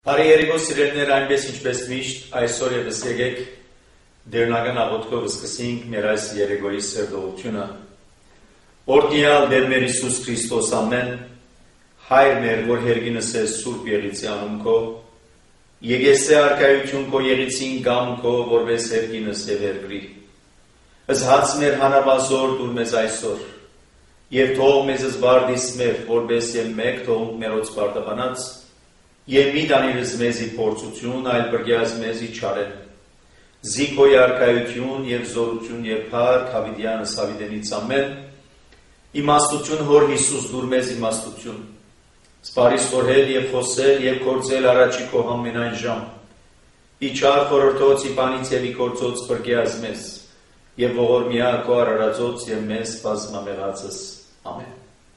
Արի երիկո սիրելիներ, այնպես ինչպես միշտ այսօր ևս եկեք դերնական աղոթքով սկսենք մեր այս երեկոյի սերտողությունը։ Օրհնյալ Տեր մեր Հիսուս Քրիստոս ամեն, Հայր մեր, որ հերգինս ես Սուրբ Եղիցի անուն քո, եկեսե արկայություն քո եղիցին գամ քո, որպես հերգինս եւ հերգրի։ Ըզհաց մեր հանավազոր դուր մեզ այսօր, եւ թող մեզ զբարդիս մեր, որպես եւ մեկ թող մերոց բարդաբանած, եւ մի դանիրս մեզի փորձություն, այլ բրգյազ մեզի չարեն։ Զիքոյ արկայություն եւ զորություն եւ փառք Հավիդյանս Հավիդենից ամեն։ Իմաստություն հոր Հիսուս դուր մեզ իմաստություն։ Սպարիս խորհել եւ խոսել եւ գործել առաջի քո ամենայն ժամ։ Իչար խորհրդոց իպանից եւ իգործոց բրգյազ մեզ եւ ողորմյա քո արարածոց եւ մեզ բազմամեղածս։ Ամեն։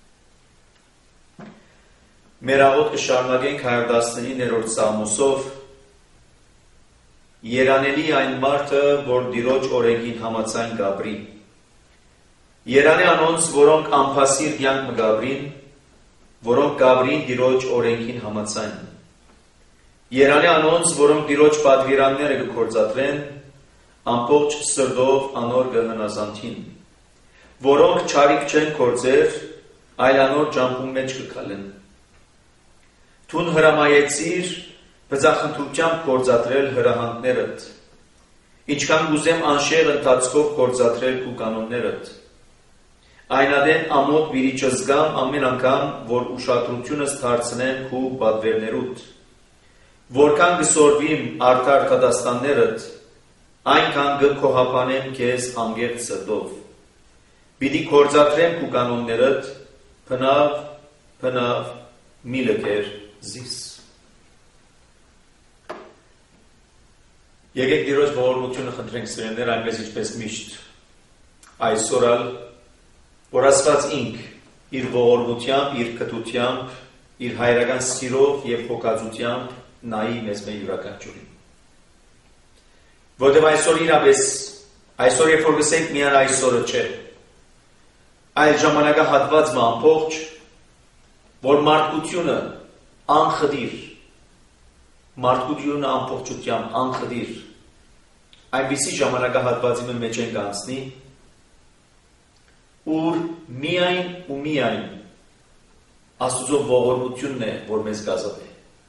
Մեր աղոթքը շարունակենք 119-րդ Սաղմոսով. Երանելի այն մարդը, որ Տիրոջ օրենքին համաձայն գաբրի։ Երանի անոնց, որոնք անփասիր կյանք մը գաբրին, որոնք գաբրին Տիրոջ օրենքին համաձայն։ Երանի անոնց, որոնք Տիրոջ պատվիրանները կգործադրեն, ամբողջ սրտով անոր կհնազանդին, որոնք չարիք չեն գործեր, այլ անոր ճամփուն մեջ կգալեն։ Թուն հրամայեցիր բծախնդրությամբ գործադրել հրահանգներդ, ինչքան գուզեմ անշեղ ընթացքով գործադրել քու կանոններդ։ Այնադեն ամոթ բիրիչը զգամ ամեն անգամ, որ ուշադրությունս դարձնեմ քու պատվերներուդ, որքան կսորվիմ արդար կադաստաններդ, այնքան կքոհապանեմ քեզ անգերտ սրտով։ Պիտի գործադրեմ քու կանոններդ, փնավ մի լքեր զիս։ Եկեք Տիրոջ ողորմությունը խնդրենք սիրելիներ, այնպես ինչպես միշտ այսօր ալ, որ Աստված ինք իր ողորմությամբ, իր կտությամբ, իր հայրական սիրով եւ հոգածությամբ նայի մեզ մեր յուրաքանչյուրին։ Որտեղ այսօր իրապես, այսօր երբ որ գսենք միան այսօրը չէ, այլ ժամանակահատված մը ամբողջ, որ մարդկությունը անխդիր, մարդկությունը ամբողջությամբ անխդիր, այնպիսի ժամանակահատվածի մեջ ենք անցնի, ուր միայն ու միայն Աստուծո ողորմությունն է, որ մեզ գազավե։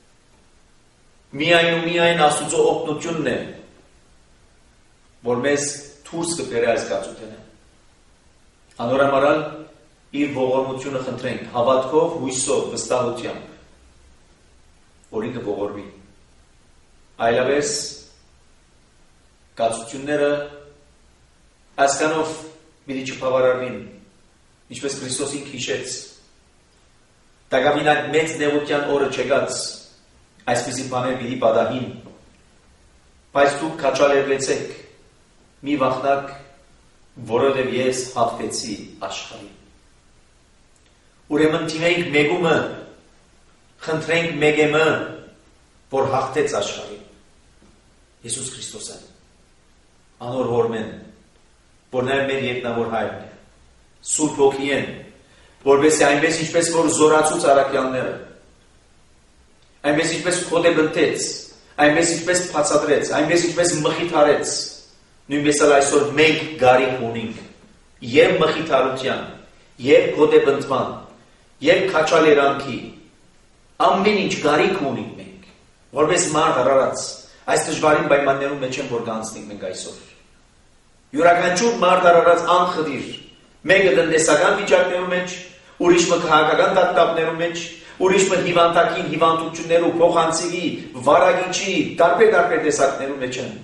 Միայն ու միայն Աստուծո օգնությունն է, որ մեզ դուրս կբերի այս կացութենը։ Անորամարալ իր ողորմությունը խնդրենք հավատքով, հույսով, վստահությամբ, որ ինքը ողորմի։ Այլապես կացությունները այսքանով պիտի չբավարարվին, ինչպես Քրիստոս ինքը հիշեց։ Տագավինակ մեծ նեղության օրը չեկած, այսպիսի բաներ պիտի պատահին, բայց դուք քաջալերվեցեք, մի վախնակ, որովհետև ես հաղթեցի աշխարհին։ Ուրեմն թիմենք մեկումը, խնդրենք մեկեմը, որ հաղթեց աշխարհին։ Հիսուս Քրիստոսը, անոր հորմեն, որ նաև մեր երկնավոր հայրն է, Սուրբ Հոգին, որպեսզի այնպես ինչպես որ զորացուց առաքյալները, այնպես ինչպես խոդեբնտեց, այնպես ինչպես բացատրեց, այնպես ինչպես մխիթարեց, նույնպես էլ այսօր մենք գարիք ունենք եւ մխիթարության, եւ խոդեբնտման, եւ քաջալերանքի, ամեն ինչ գարիք ունենք մենք, որպես մարդ արարած, այս դժվարին պայմաններում մեջ են որ կանցնենք մենք այսօր։ Յուրաքանչյուր մարդ արարած անխդիր, մեկը տնտեսական վիճակներում մեջ, ուրիշը քաղաքական դատապներում մեջ, ուրիշը հիվանդակին հիվանդություններու, փոխանցիկի, վարագիչի, տարբեր տեսակներում մեջ են։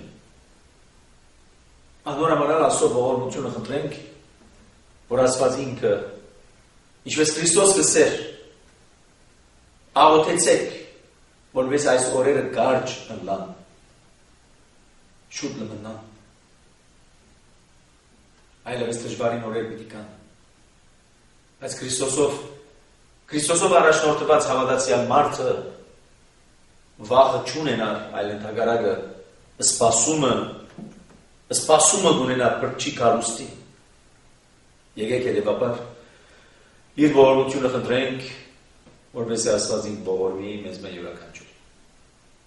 Անորամարալ Աստծո ողորմությունը խնդրենք, որ Աստված ինքը, ինչպես Քրիստոս կսեր, աղոթեցեք, որպես այս օրերը կարճ ընլան, շուտ լմնան, այլևս դժվարին օրեր պիտի կան, բայց Քրիստոսով առաջնորդված հավատացյալ մարդը վախը չունենար, այլ ընդհակառակը սպասումը ունենա բրճի կարուստի։ Եկեք հետևաբար իր ողորմությունը խնդրենք, որպես Աստված ինք ողորմի մեզ մեր յուրաքանչյուրին։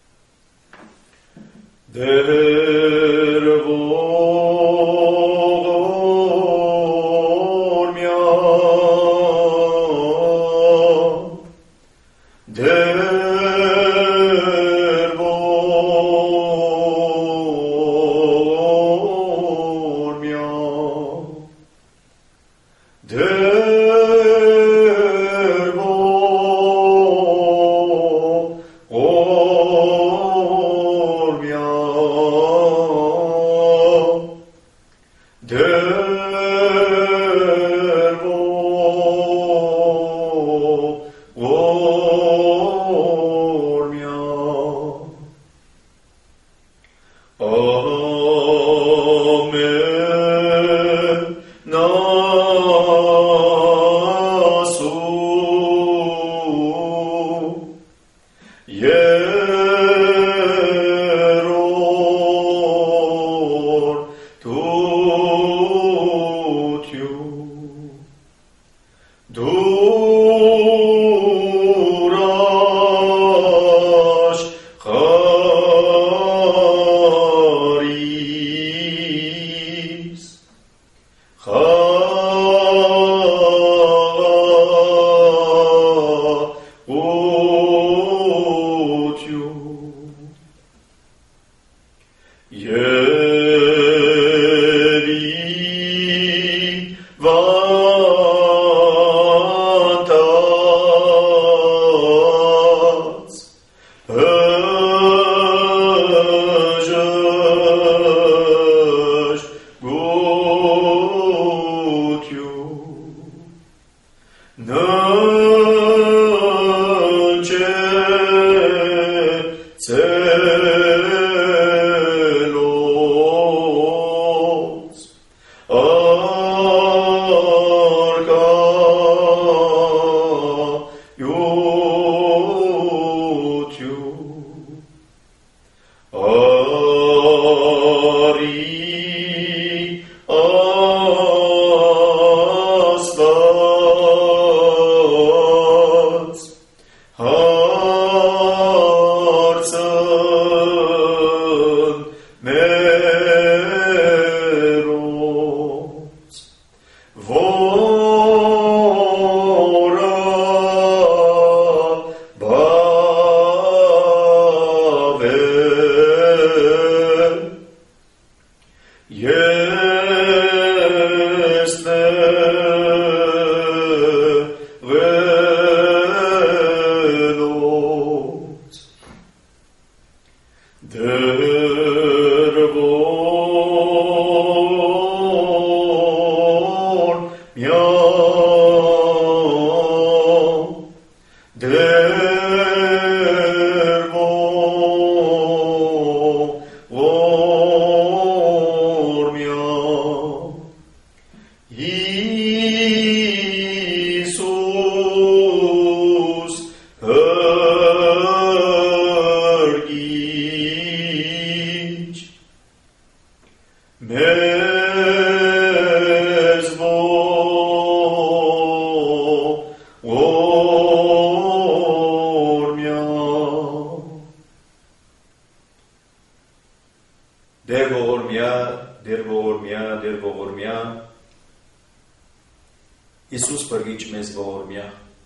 Iisus պրգիչ մեզ ողորմյա։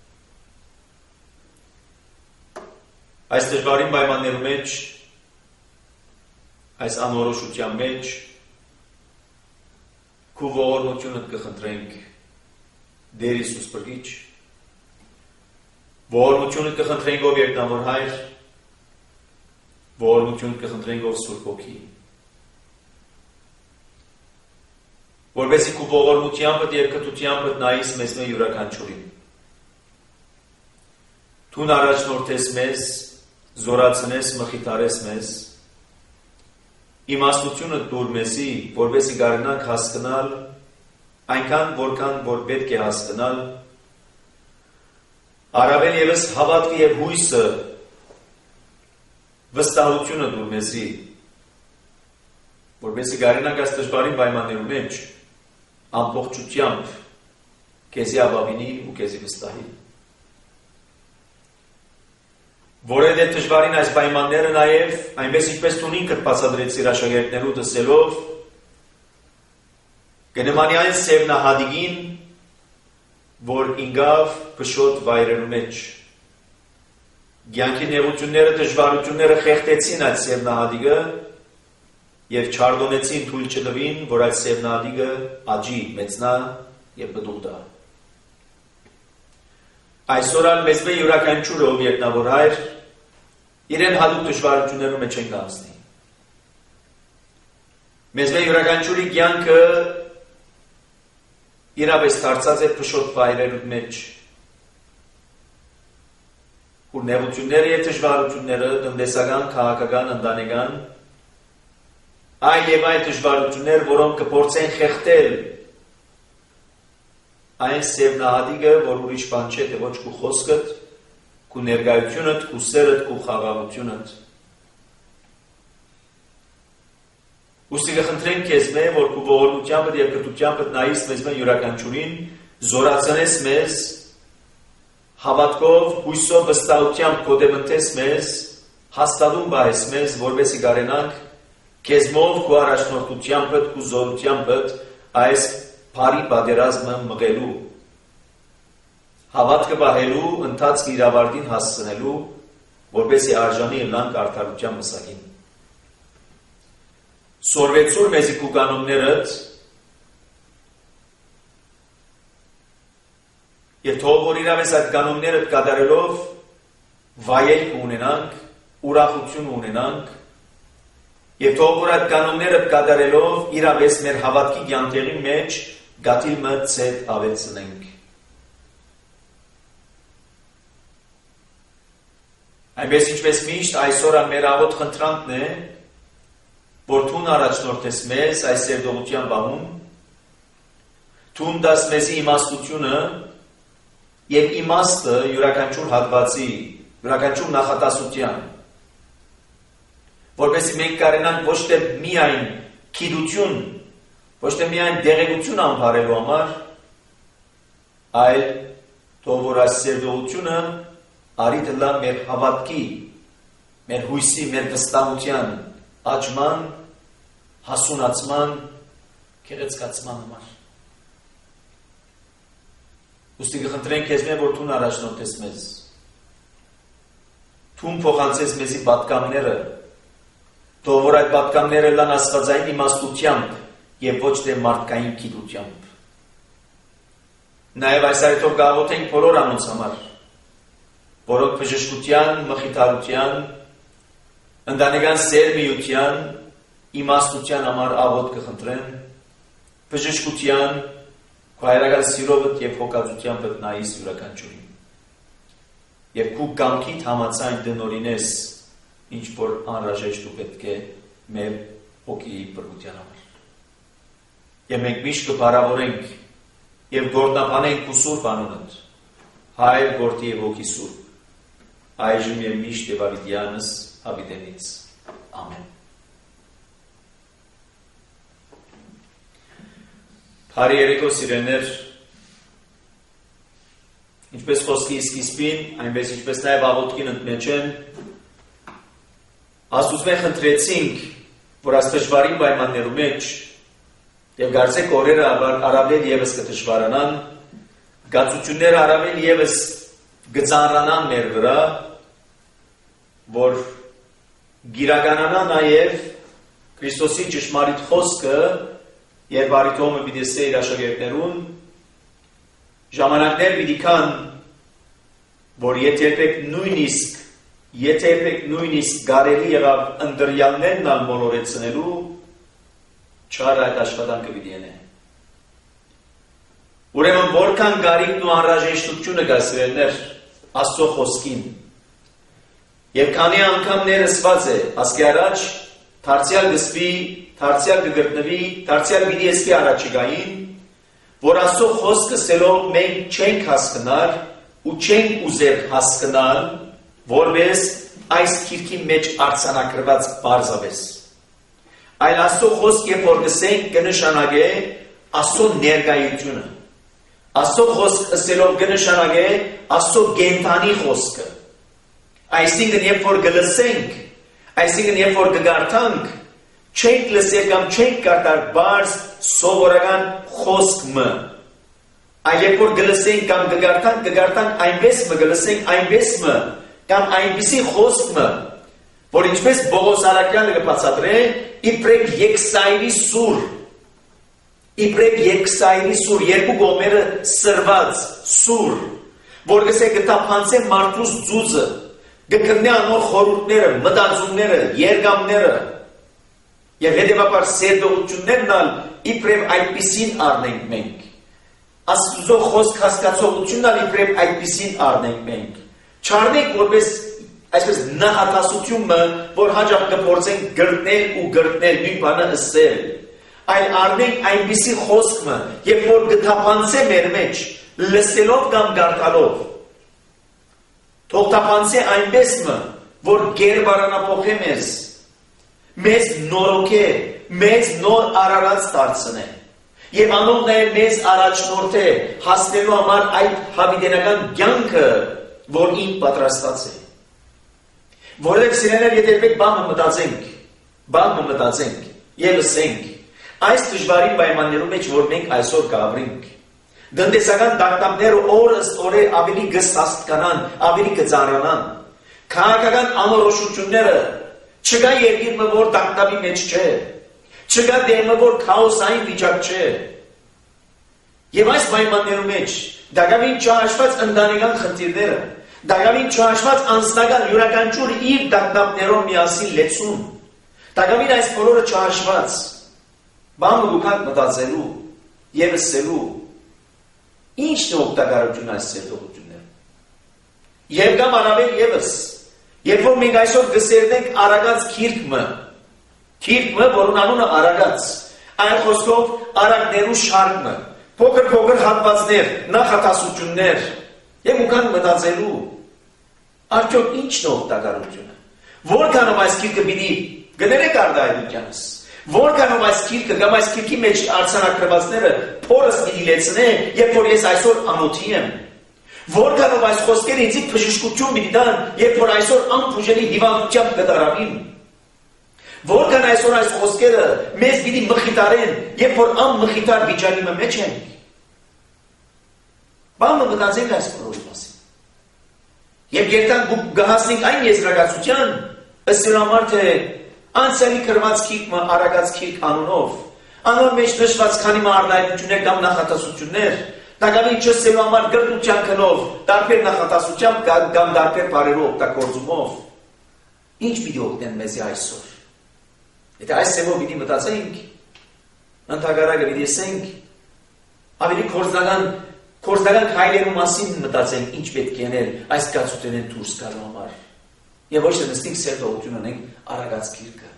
Այս դժվարին պայմաններու մեջ, այս անորոշության մեջ, քու ողորմությունը կխնդրենք Տեր Իիսուս պրգիչ, ողորմությունը կխնդրենք ով երկնավոր Հայր, ողորմությունը կխնդրենք ով Սուրբ Հոգի, որովհետեւ քու ողորմությամբ եւ կրթությամբ նայես մեզ յուրաքանչյուրին։ Դու առաջնորդես մեզ, զորացնես, մխիթարես մեզ, իմաստությունը տուր մեզի, որովհետեւ կարողանանք հասկանալ այնքան որքան որ պետք է հասկանալ, առավել եւս հավատքը եւ հույսը վստահությունը տուր մեզի, որովհետեւ կարողանանք այս դժվարին պայմաններու մեջ ամբողջությամբ քեզի ապավինի ու քեզի վստահի։ Որեդե դժվարին այս պայմանները նաև այնպես ինչպես դու ինքդ բացատրեցիր աշակերտներու դասելով կնմանյալ սևնահատիկին որ ինգավ փշոտ վայրերու մեջ Գյանքի նեղությունները դժվարությունները խեղտեցին այդ սևնահատիկը եւ չարդոնեցին թույլ չտվին որ այդ սևնահատիկը աճի մեծնա եւ բդուլտա Այսօր մեզ վե յուրաքանչյուրը ով երկնավոր հայր իրեն հատուկ դժվարություններու մեջ են գանցնի Մեզ վե յուրաքանչյուրի կյանքը իրապես դարձած է փշոտ վայրերու մեջ Որ նեղությունները եւ դժվարությունները տնտեսական, քաղաքական, ընտանեկան այլ եւ այլ դժվարություններ, որոնք կփորձեն խեղդել այն սևնահատիկը, որ ուրիշ բան չէ, թե ոչ քու խոսքդ, քու ներկայությունդ, քու սերդ, քու խաղաղությունդ։ Ուստի կխնդրենք քեզ մե, որ քու ողորմությամբ եւ կրթությամբ նայես մեզ մեն յուրաքանչյուրին, զորացնես մեզ, հավատքով, հույսով, վստահությամբ կոդեմընթես մեզ, հաստատում բայես մեզ, որովհետեւ կարենանք քեզմով քու առաջնորդությամբ, քու զորությամբ այս բարի պատերազմը մղելու, հավատքը բահելու, ընթացքի իրավարտին հասցնելու, որպեսզի արժանի ըլլանք արդարության մսակին։ Սորվեցուր մեզի քու կանոններդ եւ թող որ իրավես այդ կանոնները կատարելով վայելք ունենանք, ուրախություն ունենանք եւ թող որ այդ կանոնները կատարելով իրավես մեր հավատքի կյանքերի մեջ գաթիլը ցետ ավելցնենք։ Այնպես ինչպես միշտ այսօր մեր աղոտ խնդրանքն է, որ թուն առաջնորդես մեզ այս երդողության բահում, թուն դաս մեզի իմաստությունը եւ իմաստը յուրաքանչյուր հատվածի, յուրաքանչյուր նախատասության, որպեսզի մենք կարենանք ոչ թե միայն գիտություն, ոչ թե միայն դեղեցություն անվարելու համար, այլ թող որ այս երդողությունը արի դլա մեր հավատքի, մեր հույսի, մեր վստահության աճման, հասունացման, գեղեցկացման համար։ Ուստի կխնդրենք քեզ որ թուն առաջնորդես մեզ։ Թուն փոխանցես մեզի պատկամները, թող որ այդ պատկամները լան աստվածային իմաստությամբ եւ ոչ թե մարդկային գիտությամբ։ Նաեւ այս այդով գաղութենք բոլոր անոնց համար, որոնք բժշկության, մխիթարության, ընտանեկան սերմիության, իմաստության համար աղոտ կխնդրեն, բժշկության, քու հայրական սիրովդ եւ հոգածությամբ նայիս յուրաքանչյուրին։ Եվ քու կամքիդ համաձայն դնորինես, ինչ որ անհրաժեշտ ու պետք է մեր հոգիի բրգության համար։ Եվ մենք միշտ կփառավորենք եւ գործնաբանենք քու սուրբ անունդ, Հայր, Որդի եւ Հոգի Սուրբ, այժմ եւ միշտ եւ ավիտյանս հավիտենից։ Ամեն։ Հարի երեկո սիրեներ, ինչպես խոսքի սկիզբին, այնպես ինչպես նաև աղոթքին ընդմեջեն, Աստուծմե խնդրեցինք, որ այս դժվարին պայմաններու մեջ եւ գարցեք օրերը առավել եւս կդժվարանան, գացությունները առավել եւս գծանրանան մեր վրա, որ գիրականանա նաև Քրիստոսի ճշմարիտ խոսքը Երբ արիտոմը պիտի ստե իր աշակերտներուն, ժամանակներ պիտի կան, որ եթե նույնիսկ գարելի եղավ ընդրյալներն ալ մոլորեցնելու, չար այդ աշխատանքը պիտի ենե։ Ուրեմն որքան գարիկն ու անհրաժեշտությունը կա սիրելիներ Աստծո խոսքին, եւ քանի անգամ ներսված է ասկի առաջ, դարձյալ գսվի, դարձյալ կգտնվի, դարձյալ պիտի եսկի առաջիկային, որ Աստծո խոսքը սելով մենք չենք հասկնալ ու չենք ուզեր հասկնալ, որպես այս քիրքի մեջ արձանագրված բարձավես։ Այլ Աստծո խոսք երբ որ գսենք կնշանակե Աստծո ներկայությունը։ Աստծո խոսք սելով կնշանակե Աստծո գենթանի խոսքը։ Այսինքն երբ որ գլսենք, այսինքն երբ որ գգարտանք, չենք լսել կամ չենք կատարել բարձ սովորական խոսքը։ Այլ երբ որ գլսենք կամ գգարտանք այնպես գլսենք այնպես կամ այնպիսի խոսքը, որ ինչպես Պողոս Արաքյանը կբացատրե, իբրև երկսայրի սուր, երկու կողմերը սրված սուր, որ գսե գտափանցե մարդուս ձուծը, գկրնե անոր խորհուրդները, մտածումները, երգամները, եւ հետեւաբար սերտողություններն ալ իբրև այդպիսին առնենք մենք։ Աստծո խոսք հասկացողությունն ալ իբրև այդպիսին առնենք մենք։ Չառնենք որպես այսպես նախատասությունը, որ հաջող կփորձենք գրտնել ու գրտնել նույն բանը ըսել, այլ առնենք այնպիսի խոսքը, երբ որ գտափանցե մեր մեջ, լսելով կամ գարտալով, թող թափանցե այնպես որ գերբարանափոխե մեզ նորոգե, մեզ նոր արարած դարձնե, եւ անով նաեւ մեզ առաջնորդե հասնելու համար այդ հավիտենական կյանքը, որ ինք պատրաստած է։ Որովհետև սիրելիներ, եթե երբեք բանը մտածենք եւ լսենք, այս դժվարին պայմաններում մեջ, որ մենք այսօր կապրենք, տնտեսական դաշտամները օր ըստ օրե ավելի կսաստկանան, ավելի կծանրանան, քաղաքական անորոշությունները, չկա երկիրը, որ դաշտամի մեջ չէ, չկա դերմը, որ քաոսային վիճակ չէ, եւ այս պայմաններում մեջ դակավին չհաշված ընտանեկան խնդիրները, դակավին չհաշված անձնական յուրաքանչյուր իր դաշտամներով միասին լեցուն, դակավին այս բոլորը չհաշված, բանը գուքանք մտածելու եւ լսելու, ինչն է օգտակարություն այս սերտողությունները։ Եվ կամ առավել եւս, երբ որ մենք այսօր գսերնենք Արագած քիրքը, որուն անունը Արագած, այլ խոսքով արագներու շարքը, փոքր հատվածներ, նախատասություններ, եւ ուքան մտածելու, արդյոք ինչն է օգտակարությունը։ Որքանով այս քիրքը պիտի գներեք արդայնությանս, որքանով այս քիրքը կամ այս քիրքի մեջ արձանագրվածները փորս պիտի լեցնե, երբ որ ես այսօր ամոթի եմ, որքանով այս խոսքերը ինձ բժշկություն պիտի տան, երբ որ այսօր անփուժելի հիվանդությամբ կդարավին, որքան այսօր այս խոսքերը մեզ պիտի մխիտարեն, երբ որ անմխիտար վիճակի մեջ ենք։ Բանը մտածենք այս բոլորի մասին։ Եվ երբ գահասնենք այն եզրակացության, ըստ համար թե անցյալի կրված քիրքը Արագած քիրք անունով, անոր մեջ նշված քանի արդայնություններ կամ նախատասություններ, դակավին չսելու համար գրտության քնով, տարբեր նախատասությամբ կամ տարբեր բարերով օգտագործումով, ինչ պիտի օգնեն մեզ այսօր։ Եթե այս սեվով պիտի մտածենք, ընդհակառակը պիտի ասենք, ավելի կորզնական քայլերու մասին մտածենք, ինչ պետք է անել այս կացությունեն դուրս գալու համար։ Եվ ոչ թե նստենք սերտողություն ունենք Արագած քիրքը։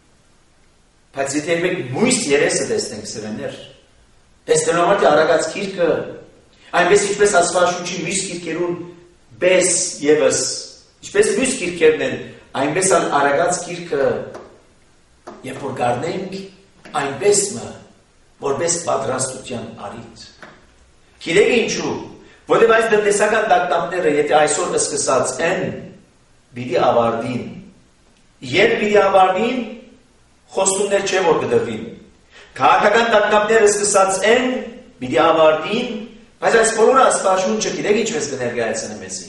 Բայց եթե մենք մույս երեսը տեսնենք սրաներ, տեսնելու համար թե Արագած քիրքը, այնպես ինչպես Աստվածաշունչի մյուս քիրքերուն բես եւս, ինչպես մյուս քիրքերն են, այնպես էլ Արագած քիրքը, երբ որ գարնենք, այնպես որպես պատրաստության առիթ։ Գիտեք ինչու, որտեղ այս տնտեսական դաշտամները, եթե այսօր սկսած են, պիտի ավարտին։ Երբ պիտի ավարտին, խոստումներ չէ որ կդրվին։ Քաղաքական դաշտամները սկսած են, պիտի ավարտին, բայց այս բոլորը Աստվածաշունչը գիտեք ինչպես կներկայացնի մեզի։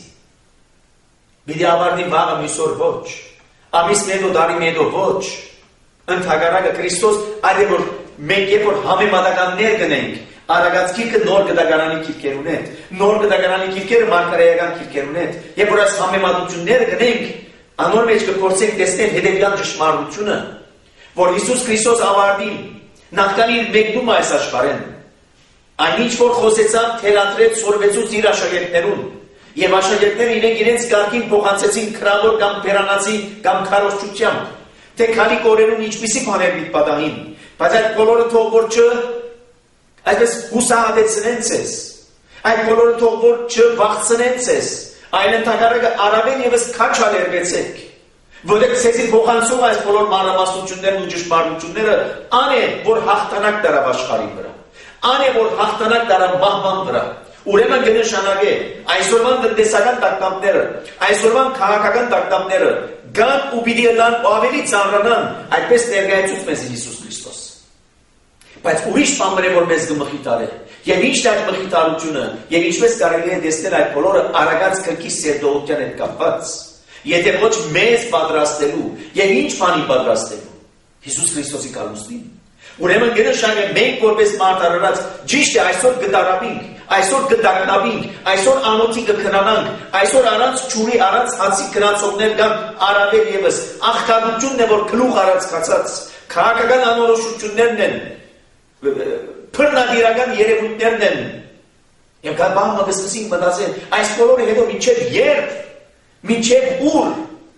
Պիտի ավարտի վաղը մյուսօր ոչ, ամիս մեդո տարի մեդո ոչ։ Ընդհակառակը Քրիստոս այլ որ մենք երբ որ համեմատականներ գնենք, Արագած քիրքը նոր գդակարանի քիրքեր ունեն, նոր գդակարանի քիրքերը մարգարեական քիրքեր ունեն, երբ որ այս համեմատությունները գնենք, անոր մեջ կփորձենք տեսնել հետևյալ ճշմարտությունը, որ Հիսուս Քրիստոս ավարտի նախքան իր մեկնում այս աշխարհեն, այնինչ որ խոսեցավ, թելադրեց, սորվեցուց իր աշակերտներուն, եւ աշակերտները իրենց կարգին փոխանցեցին քրավոր կամ բերանացի կամ քարոզչությամբ, թե քանի կորերուն ինչպիսի բաներ միտպատահին, բայց այդ բոլորը թող որ այսպես հուսահատեցնեն ցես, այդ բոլորը թող որ չվախցնեն ցես, այլ ընդհակառակը առավել եւս քաչ ալերվեցեք, որովհետեւ ցեսի փոխանցող այս բոլոր մանրամասնություններն ու ճշմարտությունները ան է, որ հաղթանակ դարավ աշխարհի վրա, ան է, որ հաղթանակ դարավ մահվան վրա, Ուրեմն կնշանակե այսօրվան տնտեսական տագնապները, այսօրվան քաղաքական տագնապները գան ու պիտի լան ու ավելի ծանրանան, այդպես ներկայացուց մեզ Հիսուս Քրիստոս։ Բայց ուրիշ բան որ մեզ կմխիթարե։ Եվ ինչ է այդ մխիթարությունը, եւ ինչպես կարելի է տեսնել այդ բոլորը արագած կրկի սերտողության հետ կապված։ Եթե ոչ մեզ պատրաստելու, եւ ինչ բանի պատրաստելու։ Հիսուս Քրիստոսի կալուստին։ Ուրեմն կնշանակե մենք որպես մարդարարած ճիշտ է այսօր կդարաբինք, այսօր կդակնաբինք, այսօր անոթի կքնանանք, այսօր առանց ջուրի, առանց հացի քնացողներ կան առավել եւս աղքատությունն է որ գլուխ առած կացած, քաղաքական անորոշություններն են, փռնադիրական երևույթներն են։ Եվ դա բանը կսկսենք մտածել, այս բոլորը հետո մինչև երբ, մինչև ուր։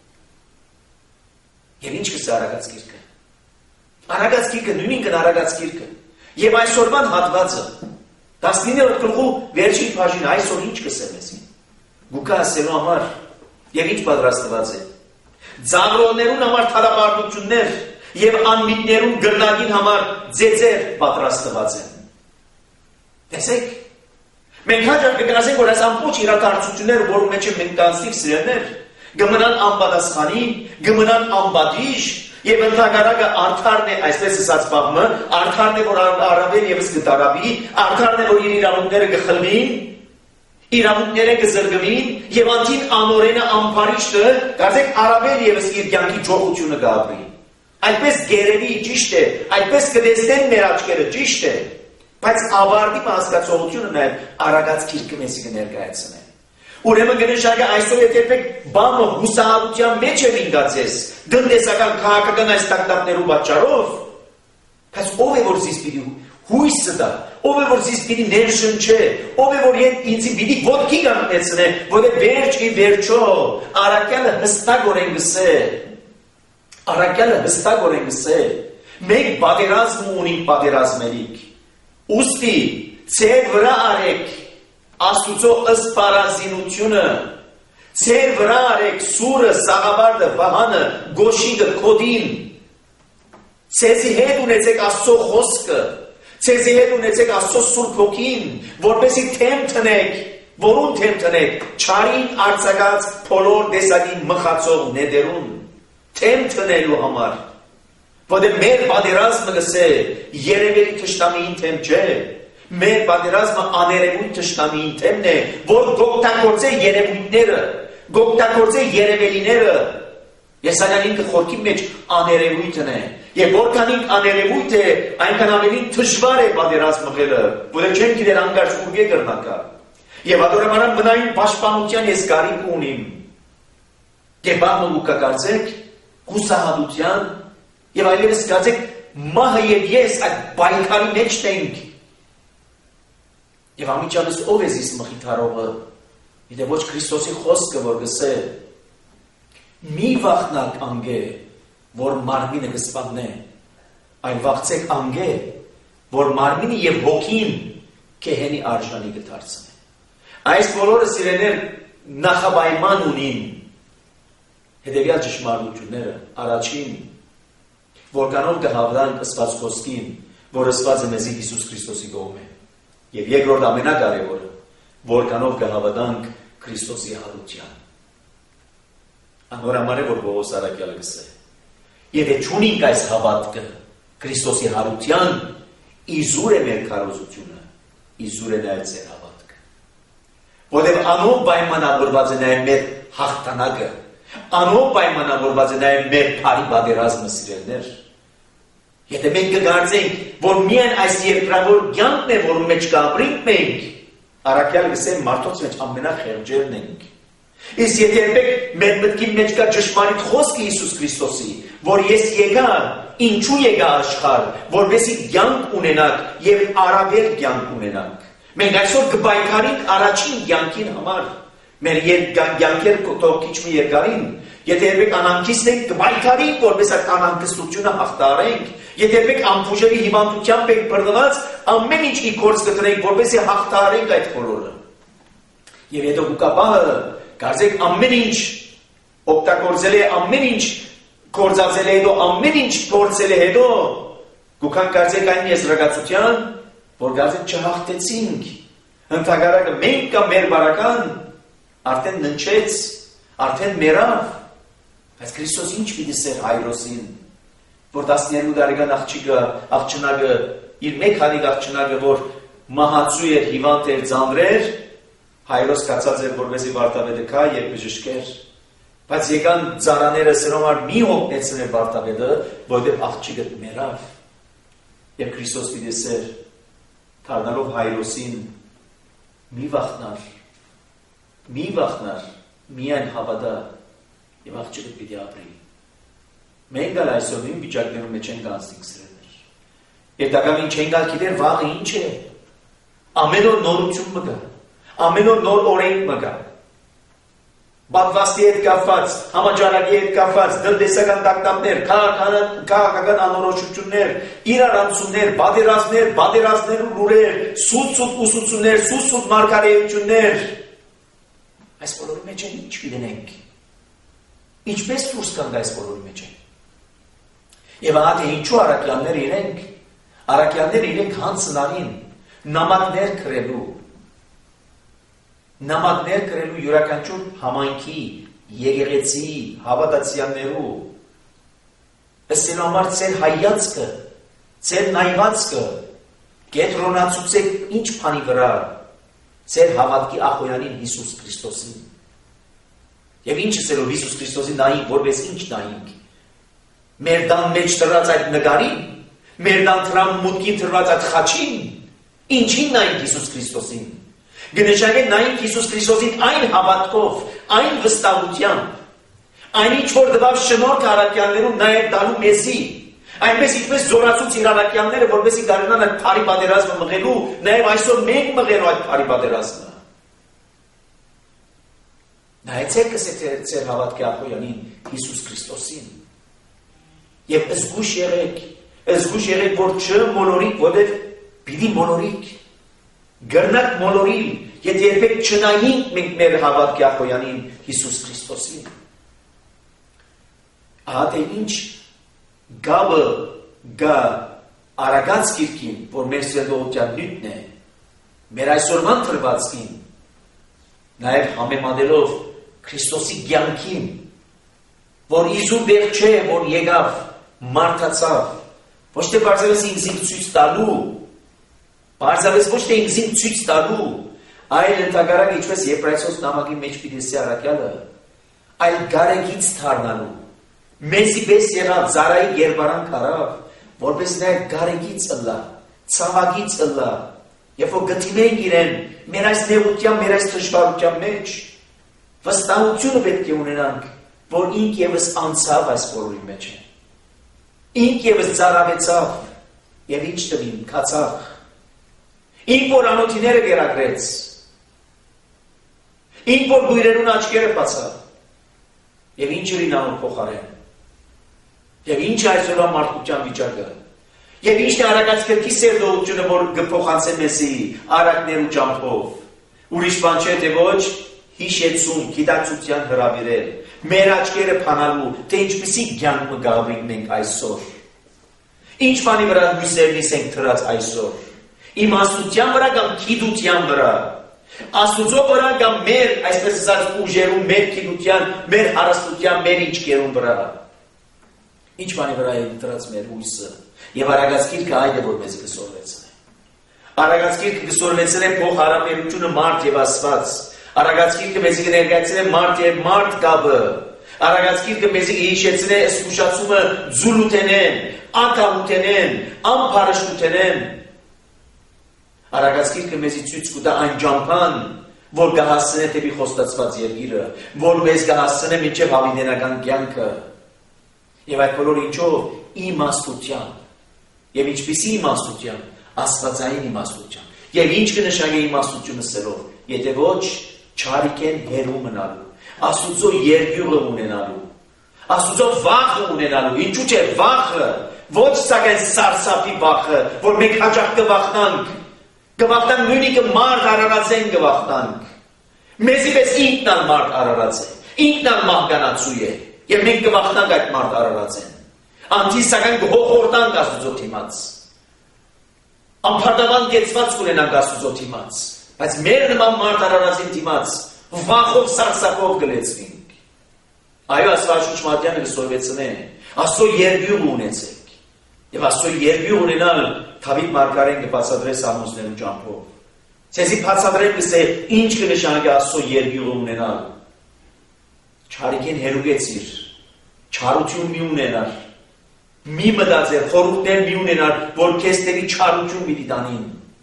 Եվ ինչ կսա արագած գիրքը։ Արագած գիրքը, նույնինքն արագած գիրքը։ Եվ այսօրվան հատվածը, 19-րդ գլխու վերջին բաժինը այսօր ինչ կսեմ էսին։ Գուկա ասելու համար եւ ինչ պատրաստված է։ Ձավրոներուն համար թալապարդություններ եւ անմիտներուն գրնագին համար ձեծեր պատրաստված են։ Տեսեք։ Մենք հաջող կգնացենք որ այս ամբողջ իրադարձությունները, որում մեջ մենք կանցնենք սիրելներ, կմնան անպատասխանի, կմնան անպատիժ եւ ընդհանրակը արդարն է, այսպես ասած բաղմը, արդարն է որ առավել եւս կդարաբի, արդարն է որ իր իրավունքները կխլվին, իրավունքները կզրկվին եւ անտին անօրենը ամբարիշտը, կարծեք առավել եւս իր կյանքի ջոխությունը կապրի։ Այդպես գերելի ճիշտ է, այդպես կտեսնեն մեր աչքերը ճիշտ է, բայց ավարտի հասկացողությունը նաեւ արագած գիրքը մեզ կներկայացնի։ Ուրեմն կնշանակե այսօր եթե բանը հուսահատության մեջ է ինգացես, տնտեսական քաղաքական այս տագնապներու պատճառով, բայց ով է որ զիս պիտի հույսը դա, ով է որ զիս պիտի ներշնչե, ով է որ ինձ պիտի ոտքի կանգնեցնե, որը վերջի վերջո առաքյալը հստակորեն գսե, առաքյալը հստակորեն գսե, մենք պատերազմ ունենք պատերազմերիկ, ուստի ծեր վրա արեք Աստուծո ըստ պարազինությունը, ծեր վրա արեք սուրը, սաղաբարդը, վահանը, գոշիգը, կոդին, ծեզի հետ ունեցեք Աստծո խոսքը, ծեզի հետ ունեցեք Աստծո Սուրբ Հոգին, որպեսի թեմ տնեք, որուն թեմ տնեք, չարին արձակած բոլոր տեսակին մխացող նետերուն, թեմ տնելու համար, որտեղ մեր պատերազմը գսե երևելի թշնամիին թեմ չէ, մեր պատերազմը աներևույթ թշնամիին թեմն է, որ գոգտագործե երևույթները, գոգտագործե երևելիները, Եսայան ինքը խորքի մեջ աներևույթն է, եւ որքան ինք աներևույթ է, այնքան ավելի դժվար է պատերազմ մղելը, որը չեն գիտեր անկարծ ուղի կրնակա, եւ ադորամանան բնային պաշտպանության ես կարիք ունիմ, եւ բաղը ու կկարծեք, հուսահատության, եւ այլևս կացեք, մահը եւ ես այդ բայկանի մեջ տենք, Եվ ամիջապես ով է զիս մխիթարողը, եթե ոչ Քրիստոսի խոսքը, որ գսե, մի վախնակ անգե, որ մարմինը կսպաննե, այլ վախցեք անգե, որ մարմինը և հոգին կեհենի արժանի կդարձնե։ Այս բոլորը սիրեներ նախաբայման ունին, հետևյալ ճշմարտությունները, առաջին, որքանով կհավրանք ըսված խոսքին, որ ըսված է մեզի Հիսուս Քրիստոսի կողմ է։ Եվ երկրորդ ամենակարևորը, որքանով կհավատանք Քրիստոսի հարության։ Անորամար է, որ Պողոս առաքյալը գսե։ Եթե չունենք այս հավատքը Քրիստոսի հարության, իզուր է մեր քարոզությունը, իզուր է նաև ձեր հավատքը։ Որտեղ անով պայմանավորված է նաև մեր հաղթանակը, անով պայմանավորված է նաև մեր բարի պատերազմը սիրելներ։ Եթե մենք կգարձենք, որ միայն այս երկրավոր կյանքն է, որում մեջ կապրենք մենք, առաքյալը գսեմ մարդոց մեջ ամենախեղճերն ենք։ Իսկ եթե երբեք մեր մտքի մեջ կա ճշմարիտ խոսքը Հիսուս Քրիստոսի, որ ես եկա, ինչու եկա աշխարհ, որպեսզի կյանք ունենաք եւ առավել կյանք ունենաք։ Մենք այսօր կպայքարենք առաջին կյանքին համար։ Մեր կյանքերը թող քիչ մի երկարին, եթե երբեք անհանգիստ ենք, կպայքարենք, որպես այդ անհանգստությունը հաղթահարենք։ Եթե երբեք անփուժելի հիվանդությամբ ենք բռնված, ամեն ինչի գործ կտրենք, որպեսզի հաղթահարենք այդ բոլորը։ Եվ եթե ուկապահը կարծեք ամեն ինչ օգտագործել է, ամեն ինչ գործածել է հետո, ամեն ինչ գործել է հետո, գուքան կարծեք այն եզրակացության, որ կարծեք չհաղթեցինք, Ընդհանրակը մենք կամ մեր բարական արդեն ննչեց, արդեն մեռավ, բայց Քրիստոս ինչ պիտի սեր Հայրոսին, որ 12 տարեկան աղջնակը իր մեկ հատիկ աղջնակը, որ մահացու էր, հիվանդ էր, ձանր էր, Հայրոս կացած էր, որպեսզի վարդապետը գա եւ բժշկեր, բայց եկան ծառաները սրոմար մի օգնեցներ վարդապետը, որտեղ աղջիկը մեռավ, եւ Քրիստոս պիտի սեր դառնալով Հայրոսին մի վախնար, միայն հավատա եւ աղջիկը պիտի ապրի։ Մենք ալ այսօր նույն վիճակներում մեջ ենք անցնենք սրեներ։ Երբական ինչ ենք գիտեր վաղը ինչ է։ Ամեն օր նորություն մը գա։ Ամեն օր նոր օրենք մը գա։ Բադվաստի հետ կապված, համաճարակի հետ կապված, տնտեսական տակտակներ, քաղաքական անորոշություններ, իրարանցումներ, բادرազմներու լուրեր, սուտ ուսուցումներ, սուտ մարգարեություններ։ Այս բոլորի մեջ են ինչ գիտենք։ Ինչպես դուրս գանք այս բոլորի մեջ են։ Եվ ահա թե ինչու առաքյալները իրենք հանցնարին, նամակներ գրելու յուրաքանչյուր համայնքի, եկեղեցի, հավատացյալներու, ըստ համար ծեր հայացքը, ծեր նայվածքը, կենտրոնացուցեք ինչ բանի վրա, ծեր հավատքի ախոյանին Հիսուս Քրիստոսին։ Եվ ինչ ասելով Հիսուս Քրիստոսին նայինք, որպես ինչ նայինք։ Մեր դան մեջ տրված այդ նկարին, մեր դան տրամ մուտքին տրված այդ խաչին, ինչին նայինք Հիսուս Քրիստոսին։ Գնշագեն նայինք Հիսուս Քրիստոսին այն հավատքով, այն վստահությամբ, այն ինչ որ դվավ շնորհք առաքյալներուն նաև դալու մեզի, այնպես ինչպես զորացուց իր առաքյալները, որպեսզի դառնան այդ բարի պատերազմը մղելու, նաև այսօր մենք մղելու այդ բարի պատերազմը։ Նայեցեք ծեր հավատքի ախոյանին Հիսուս Քրիստոսին եւ զգուշ եղեք, որ չմոլորիկ, որովհետեւ պիտի մոլորիկ, գրնակ մոլորիլ, եթե երբեք չնայինք մենք մեր հավատքի ախոյանին Հիսուս Քրիստոսին։ Ահա թե ինչ գաբը գա Արագած գիրքին, որ մեր սերդողության նյութն է, մեր այսօրվան թրվածքին, նաև համեմատելով Քրիստոսի կյանքին, որ իզուր դեղ չէ, որ եկավ, մարդացավ, ոչ թե բարձրապես ինքզին ցույց տալու, բարձրապես ոչ թե ինքզին ցույց տալու, այլ ընդհանրակ ինչպես Եբրայեցոս նամակի մեջ պիտի ասի առաքյալը, այլ գարեգից դառնալու, մեզի պես եղավ Զարայի գերբարանք արավ, որպես նաև գարեգից ըլլա, ցավագից ըլլա, երբ որ գտինենք իրեն, մեր այս նեղության, մեր այս թշվառության մեջ, վստահությունը պետք է ունենանք, որ ինք ևս անցավ այս բոլորի մեջ է։ Ինք ևս ծարավեցավ, եւ ինչ տվին, կացավ։ Ինք որ անոթիները գերագրեց, ինք որ գույրերուն աչքերը բացավ, եւ ինչ իրին անոր փոխարեն, եւ ինչ այսօրվա մարդկության վիճակը, եւ ինչն է Արագած գրքի սերդողությունը, որ կփոխանցե մեզի արակներու ճամփով, ուրիշ բան չէ թե ոչ հիշեցում, գիտակցության հրավիրել, մեր աչքերը փանալու, թե ինչպիսի կյանք մը գաղվենք մենք այսօր, ինչ բանի վրա հույսերնից ենք թրած այսօր, իմաստության վրա կամ գիտության վրա, Աստուծո վրա կամ մեր, այսպես ասած, ուժերում, մեր գիտության, մեր հարստության, մեր ինչկերում վրա, ինչ բանի վրա է թրած մեր հույսը, եւ Արագած գիրքը այդ է, որ մեզ կսորվեցնե։ Արագած գիրքը կսորվեցնե փոխհարաբերությունը մարդ եւ Աստված, Արագած գիրքը մեզ կներկայացնե մարդ եւ մարդ կապը, Արագած գիրքը մեզ կհիշեցնե զգուշացումը զուլութենեն, ակամութենեն, ամփարշտութենեն, Արագած գիրքը մեզ ցույց կտա այն ճամփան, որ կհասնե դեպի խոստացված երկիրը, որ մեզ կհասնե մինչև հավիտենական կյանքը, եւ այդ բոլորը ինչով իմաստության, եւ ինչպիսի իմաստության, աստվածային իմաստության, եւ ինչ կնշանակի իմաստությունը սելով, եթե ոչ չարիքեն հերու մնալու, Աստուծո երկյուղը ունենալու, Աստուծո վախը ունենալու, ինչու՞ չէ վախը, ոչ սակայն սարսափի վախը, որ մենք հաճախ կվախնանք, կվախնանք նույնիկը մարդ արարածեն կվախնանք, մեզի պես ինքն ալ մարդ արարած է, ինքն ալ մահկանացու է, եւ մենք կվախնանք այդ մարդ արարածեն, անցի սակայն կհոխորտանք Աստուծո թիմաց, ամփարտավան կեցված կունենանք Աստուծո թիմաց, Բայց մեր նման մարդ արարածին դիմաց վախով սարսափով գլեցվինք։ Այո, Աստված Մատյանը գսորվեցնե, Աստծո երկյուղ ունեցեք։ Եվ Աստծո երկյուղ ունենալ Դավիթ մարգարեն կբացատրե Սամուելներու ճամփով։ Ցեզի բացատրեք գսե ինչ կնշանակի Աստծո երկյուղ ունենալ։ Չարիքին հերուգեցիր, չարություն մի ունենար, մի մտածեր, խորհուրդներ մի ունենար, որ քեզ տերի չարություն մի դիտանին։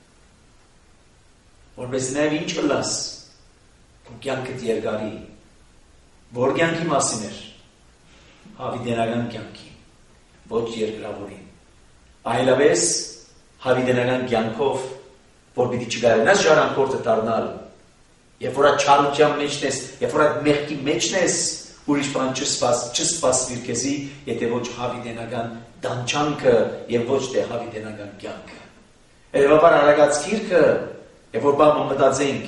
Որպես նաև ինչ լաս, ու կյանքդ երկարի, որ կյանքի մասին էր, հավիտենական կյանքի, ոչ երկրավորին, այլապես հավիտենական կյանքով, որ պիտի չկարենաս ժառանգորդը դառնալ, երբ որ այդ չարության մեջն ես, երբ որ այդ մեղքի մեջն ես, ուրիշ բան չսպասվիր քեզի, եթե ոչ հավիտենական դանչանքը եւ ոչ թե հավիտենական կյանքը։ Երևաբար արագած գիրքը, եւ որ բան մտածենք,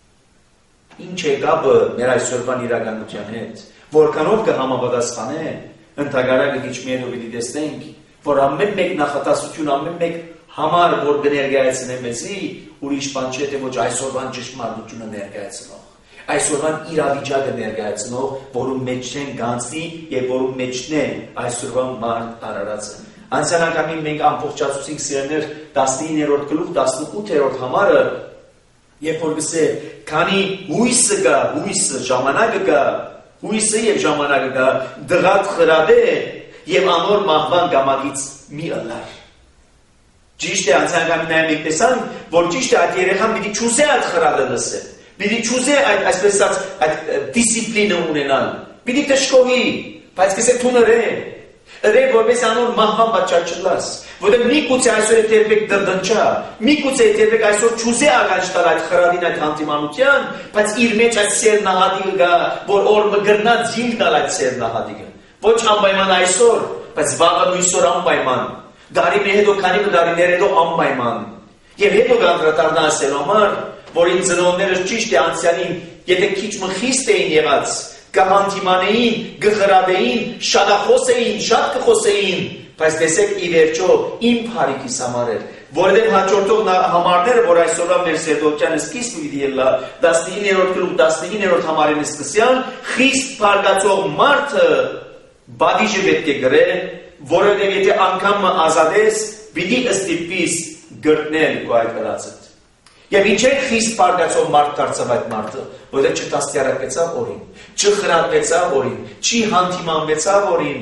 ինչ է գաբը մեր այսօրվան իրականության հետ, որքանով կհամապատասխանե, ընդհանրապես գիչմիերով պիտի տեսնենք, որ ամեն մեկ նախատասություն, ամեն մեկ համար, որ կներկայացնե մեզի, ուրիշ բան չէ, թե ոչ այսօրվան ճշմարտությունը ներկայացնող, այսօրվան իրավիճակը ներկայացնող, որում մեջն են գանցնի եւ որում մեջն է այսօրվան մարդ արարածը։ Անցյալ անգամին մենք ամբողջացուցինք սիրելիներ 19-րդ գլուխ 18-րդ համարը, երբ որ գսե, քանի հույսը կա, հույսը ժամանակը կա, հույսը եւ ժամանակը կա, դղատ խրադե եւ անոր մահվան գամագից մի ըլլար։ Ճիշտ է, անցյալ անգամին մենք տեսանք, որ ճիշտ է այդ երեխան պիտի չուզե այդ խրադը լսել, պիտի չուզե այդ այսպես ասած այդ դիսցիպլինը ունենալ, պիտի դժկողի, բայց գսե թուները Ըրե որպես անոր մահվան պատճառ չլաս, որտեղ միգուցե այսօր երբեք դնդնչա, միգուցե երբեք այսօր չուզե աղաչ տալ այդ խրադին այդ հանդիմանության, բայց իր մեջ այդ սերնահատիկը գա, որ օրը գրնա ձին տալ այդ սերնահատիկը։ Ոչ անպայման այսօր, բայց վաղը լույսօր անպայման, դարի հետո քանի դարիներ հետո անպայման։ Եվ հետո գանդրատարնա ասել համար, որ ինձ ծնողները ճիշտ է անցյալին, եթե քիչ խիստ էին եղած, կհանդիմանեին, կխրադեին, շատախոսեին, շատ կխոսեին, բայց տեսեք ի վերջո իմ փարիքիս համար էր, որովհետև հաջորդող համարները, որ այսօրվա մեր սերտոկյանը սկիզբ պիտի ելա 19-րդ գլուխ 19-րդ համարին սկսյալ, խիստ փարգացող մարդը բադիժը պետք է գրե, որովհետև եթե անգամ ազատես, պիտի ստիպիս գրտնել քո այդ հրացը։ Եվ ինչ է խիստ փարգացող մարդ դարձավ այդ մարդը, որովհետև չդաստիարակվեցավ օրին, չխրատվեցավ օրին, չի հանդիմանվեցավ օրին։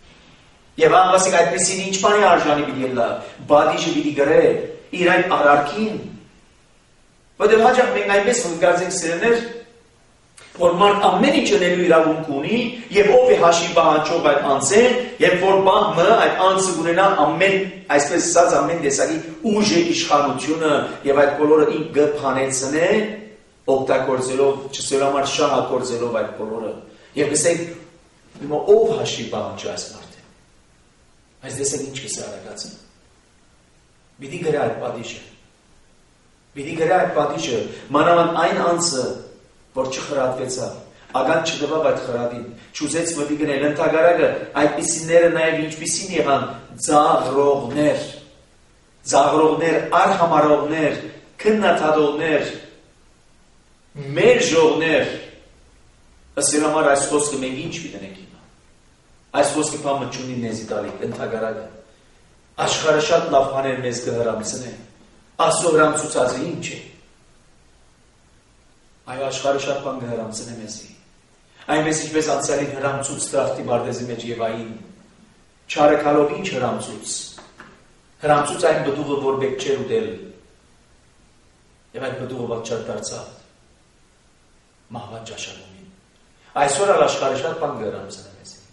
Եվ անվասիկ այդպեսին ինչ բանի արժանի պիտի ելա, բադիժը պիտի գրե իր այն արարքին։ Որովհետև հաճախ մենք այնպես վկայեցինք սիրելիներ, որ մարդ ամեն ինչ ունելու իրավունք ունի, եւ ով է հաշիվ պահանջող այդ անձեն, եւ որ բահմը այդ անձը ունենա ամեն, այսպես ասած, ամեն տեսակի ուժի իշխանությունը եւ այդ բոլորը ինք գփանեցնե, օգտագործելով, չսել համար շահագործելով այդ բոլորը։ Եվ գսենք, հիմա ով հաշիվ պահանջի այս մարդը։ Այս տեսեք ինչ կսա արագացը։ Պիտի գրե այդ պատիժը։ Պիտի գրե այդ պատիժը, մանավանդ այն անձը, որ չխրատվեցավ, ագան չդվավ այդ խրատին, չուզեց մտի գնել, ընդհանրակը այդպիսիները նաև ինչպիսին եղան ձաղրողներ, արհամարողներ, քննադատողներ, մերժողներ, ըստ համար այս խոսքը մենք ինչ պիտենք հիմա, այս խոսքը բամը չունի մեզի տալիք, ընդհանրակը, աշխարհը շատ լավ բաներ մեզ կհրամցնի, Աստծո հրամցուցածը ինչ է, այո աշխարհը շատ բան կհրամցնի մեզի, այնպես ինչպես անցյալին հրամցուց դրախտի բարտեզի մեջ Եվային, չարը քալով ինչ հրամցուց այն բդուղը, որ բեք չեր ուտել, եւ այդ բդուղը պատճառ դարձավ մահվան ճաշակումին, այսօր աշխարհը շատ բան կհրամցնի մեզի,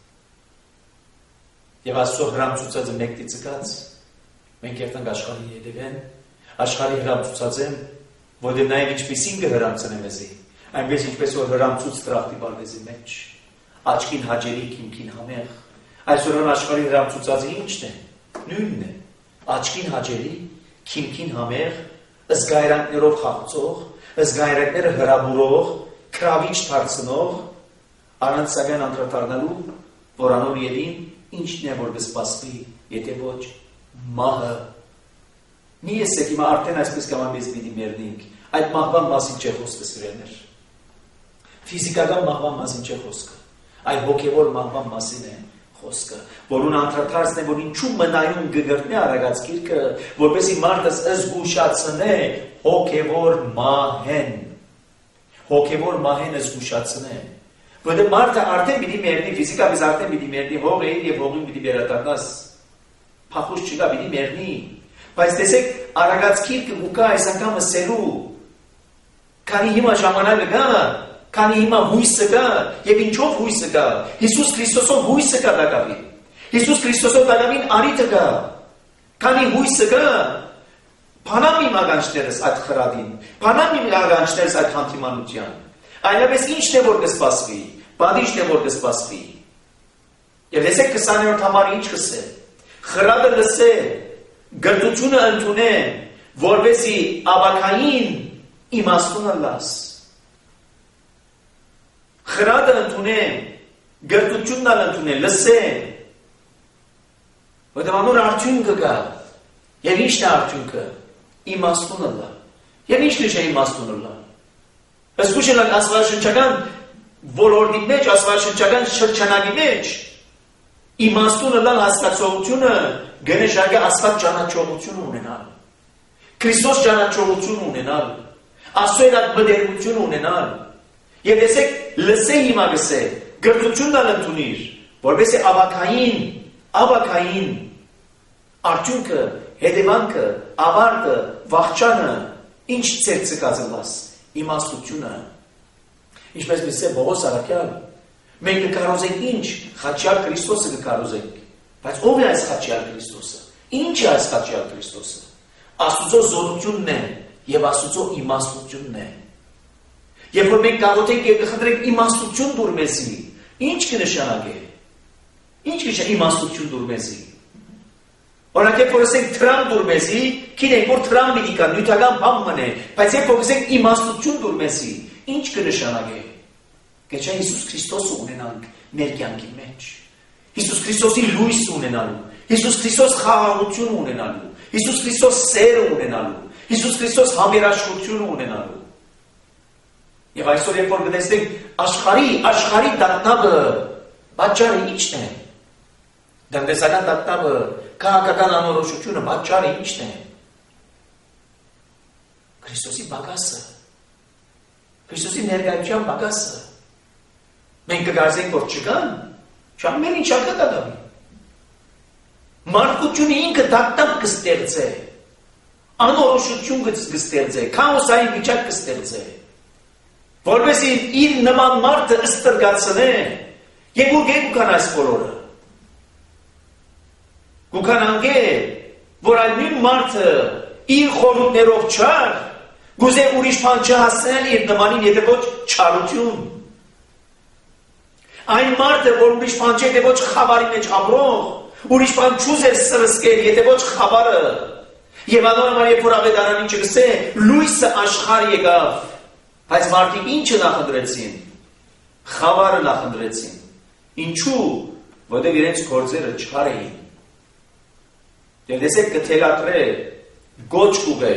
եւ Աստծո հրամցուցածը մեկտի ցկած, մենք երթանք աշխարհի հետևեն, աշխարհի հրամցուցածեն, որտեղ նաև ինչպեսին կհրամցնե մեզի, այնպես ինչպես որ հրամցուց դրախտի բարտեզի մեջ, աչքին հաճելի, քիմքին համեղ, այսօր աշխարհի հրամցուցածը ինչն է, նույնն է, աչքին հաճելի, քիմքին համեղ, զգայրանքներով խաղացող, զգայրանքները հրաբուրող, քրավիչ դարձնող, առանց սակայն անդրադառնալու, որ անոր ելին ինչն է որ կսպասվի, եթե ոչ մահը։ Մի եսեք հիմա արդեն այսպես կամամես պիտի մերնենք, Այդ մահվան մասին չէ խոսքը սիրելիներ։ Ֆիզիկական մահվան մասին չէ խոսքը, այլ հոգևոր մահվան մասին է խոսքը, որուն անդրադարձն է, որ ինչու մնայուն գգրտնի Արագած գիրքը, որպեսզի մարդը զգուշացնե հոգևոր մահեն։ Հոգևոր մահեն զգուշացնե։ Որտեղ մարդը արդեն պիտի մեռնի, ֆիզիկապես արդեն պիտի մեռնի, հողին եւ հողին պիտի վերադառնաս։ Փախուս չկա, պիտի մեռնի։ Բայց տեսեք, Արագած գիրքը ուկա այս անգամ ասելու, քանի հիմա ժամանակը կա, քանի հիմա հույսը կա, եւ ինչով հույսը կա։ Հիսուս Քրիստոսով հույսը կա դակավի։ Հիսուս Քրիստոսով դակավին արիթը կա։ Քանի հույսը կա, բանամ իմ ագանչներս այդ խրադին, բանամ իմ ագանչներս այդ հանդիմանության։ Այլապես ինչն է որ կսպասվի, բադիշն է որ կսպասվի։ Եվ տեսեք 20-րդ համարը ինչ կսե։ Խրադը լսե, գրտությունը ընդունե, որպեսզի ավակային իմաստունը լաս։ Խրադը ընդունե, գրտությունն ընդունե, լսե։ Որտեղ անոր արդյունքը կա։ Եվ ինչն է արդյունքը։ Իմաստունը լա։ Եվ ինչն է իմաստունը լա։ Ըսկուշելակ աստվածաշնչական ոլորտի մեջ, աստվածաշնչական շրջանակի մեջ իմաստունը լալ հասկացողությունը գնեշակը աստված ճանաչողություն ունենալ, Քրիստոս ճանաչողություն ունենալ, Աստծո հետ մտերմություն ունենալ։ Եվ տեսեք, լսե հիմա գսե, գրտությունն ընդունիր, որպեսզի ավակային արդյունքը, հետևանքը, ավարտը, վախճանը ինչ ցերծկած լաս։ Իմաստությունը, ինչպես միսե Պողոս Արաքյալ, մենք կկարոզենք ինչ, խաչյալ Քրիստոսը կկարոզենք, բայց ով է այս խաչյալ Քրիստոսը, ինչ է այս խաչյալ Քրիստոսը, Աստուծո զորությունն է և Աստուծո իմաստությունն է, և որ մենք կաղոթենք և կխնդրենք իմաստություն դուր մեզի, ինչ կնշանակ է, ինչ կնշանակ իմաստություն դուր մեզի, օրինակ երբ որ ասենք Թրամփ դուր մեզի, գիտենք որ Թրամփը դիկա նյութական բան մնե, բայց երբ որ ասենք իմաստություն դուր մեզի, ինչ կնշանակե։ Գեչա Հիսուս Քրիստոսը ունենանք մեր կյանքի մեջ։ Հիսուս Քրիստոսի լույսը ունենալու, Հիսուս Քրիստոս խաղաղություն ունենալու, Հիսուս Քրիստոս սերը ունենալու, Հիսուս Քրիստոս համերաշխությունը ունենալու։ Եվ այսօր երբ որ գտեսնենք աշխարհի դաշնամը, պատճառը ի՞նչն է։ Տնտեսական դաշնամը, քաղաքական անորոշությունը, պատճառը ի՞նչն է։ Քրիստոսի բագասը, Քրիստոսի ներկայության բագասը։ Մենք կգարձենք որ չկան, չամեն ինչ ակադավի։ Մարդկությունը ինքը դակտապ կստեղծե, անորոշություն կստեղծե, քաոսային վիճակ կստեղծե, որպեսզի իր նման մարդը ստրգացնե, եւ ուր գուքան այս բոլորը։ Գուքան անգե, որ այլ մի մարդը իր խորհուրդներով չար, գուզե ուրիշ բան չհասցնել իր նմանին, եթե ոչ չարություն։ Այն մարդը, որ ուրիշ բան չէ, եթե ոչ խավարի մեջ ապրող, ուրիշ բան չուզեր սրսկել, եթե ոչ խավարը։ Եվ անորոմար երբ որ ավետարանին չգսե, լույսը աշխարհ եկավ, բայց մարդիկ ինչը նախընտրեցին։ Խավարը նախընտրեցին։ Ինչու՞, որտեղ իրենց գործերը չար էին։ Եվ տեսեք կթելակրե, գոչ կուղե,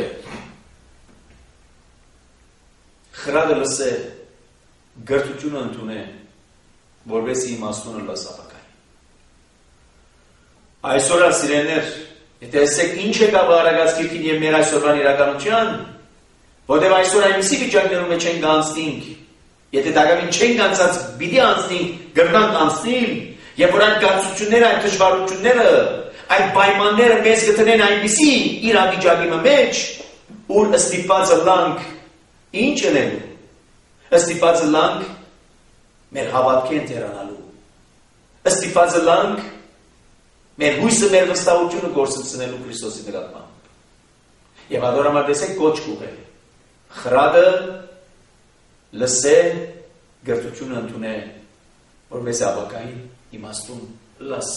խրադը լսե, գրտությունը ընդունե, որպեսզի իմաստունը լսապակայ։ Այսօր սիրելիներ, եթե տեսեք ինչ է կա Արագած գիրքին եւ մեր այսօրվան իրականության, որտեղ այսօր այնպիսի վիճակներում մեջ ենք անցնենք, եթե դակամին չենք անցած, պիտի անցնենք, գրնանք անցնել, եւ որ այն կարծությունները, այն դժվարությունները, այդ պայմանները մեզ գտնեն այնպիսի իրավիճակի մեջ, ուր ստիպված լանք ինչ ենք, ստիպված լանք մեր հավատքի ընթերանալու, ստիպված լանք մեր հույսը, մեր վստահությունը գործընծնելու Քրիստոսի նկատմամբ։ Եվ adorama տեսեք կոչ կուղե, խրադը լսե, գրտությունը ընդունե, որպես ավակային իմաստուն լաս։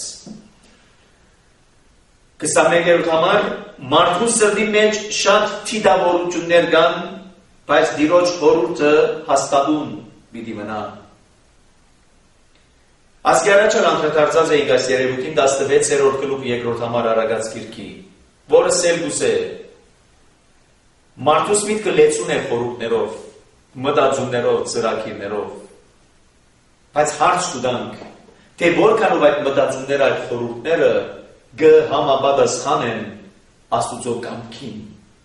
21-րդ համար մարդու սրտի մեջ շատ թիդավորություններ կան, բայց Տիրոջ խորհուրդը հաստատուն պիտի մնա։ Ասկի առաջալ անդրադարձած էինք այս երևույթին 16-րդ գլուխ 2-րդ համար Արագած գիրքի, որը սելգուս է, Մարդուս միտքը լեցուն է խորհուրդներով, մտածումներով, ծրագիրներով։ Բայց հարց տուտանք, թե որքանով այդ մտածումները, այդ խորհուրդները կհամապատասխանեն Աստուծո կամքին։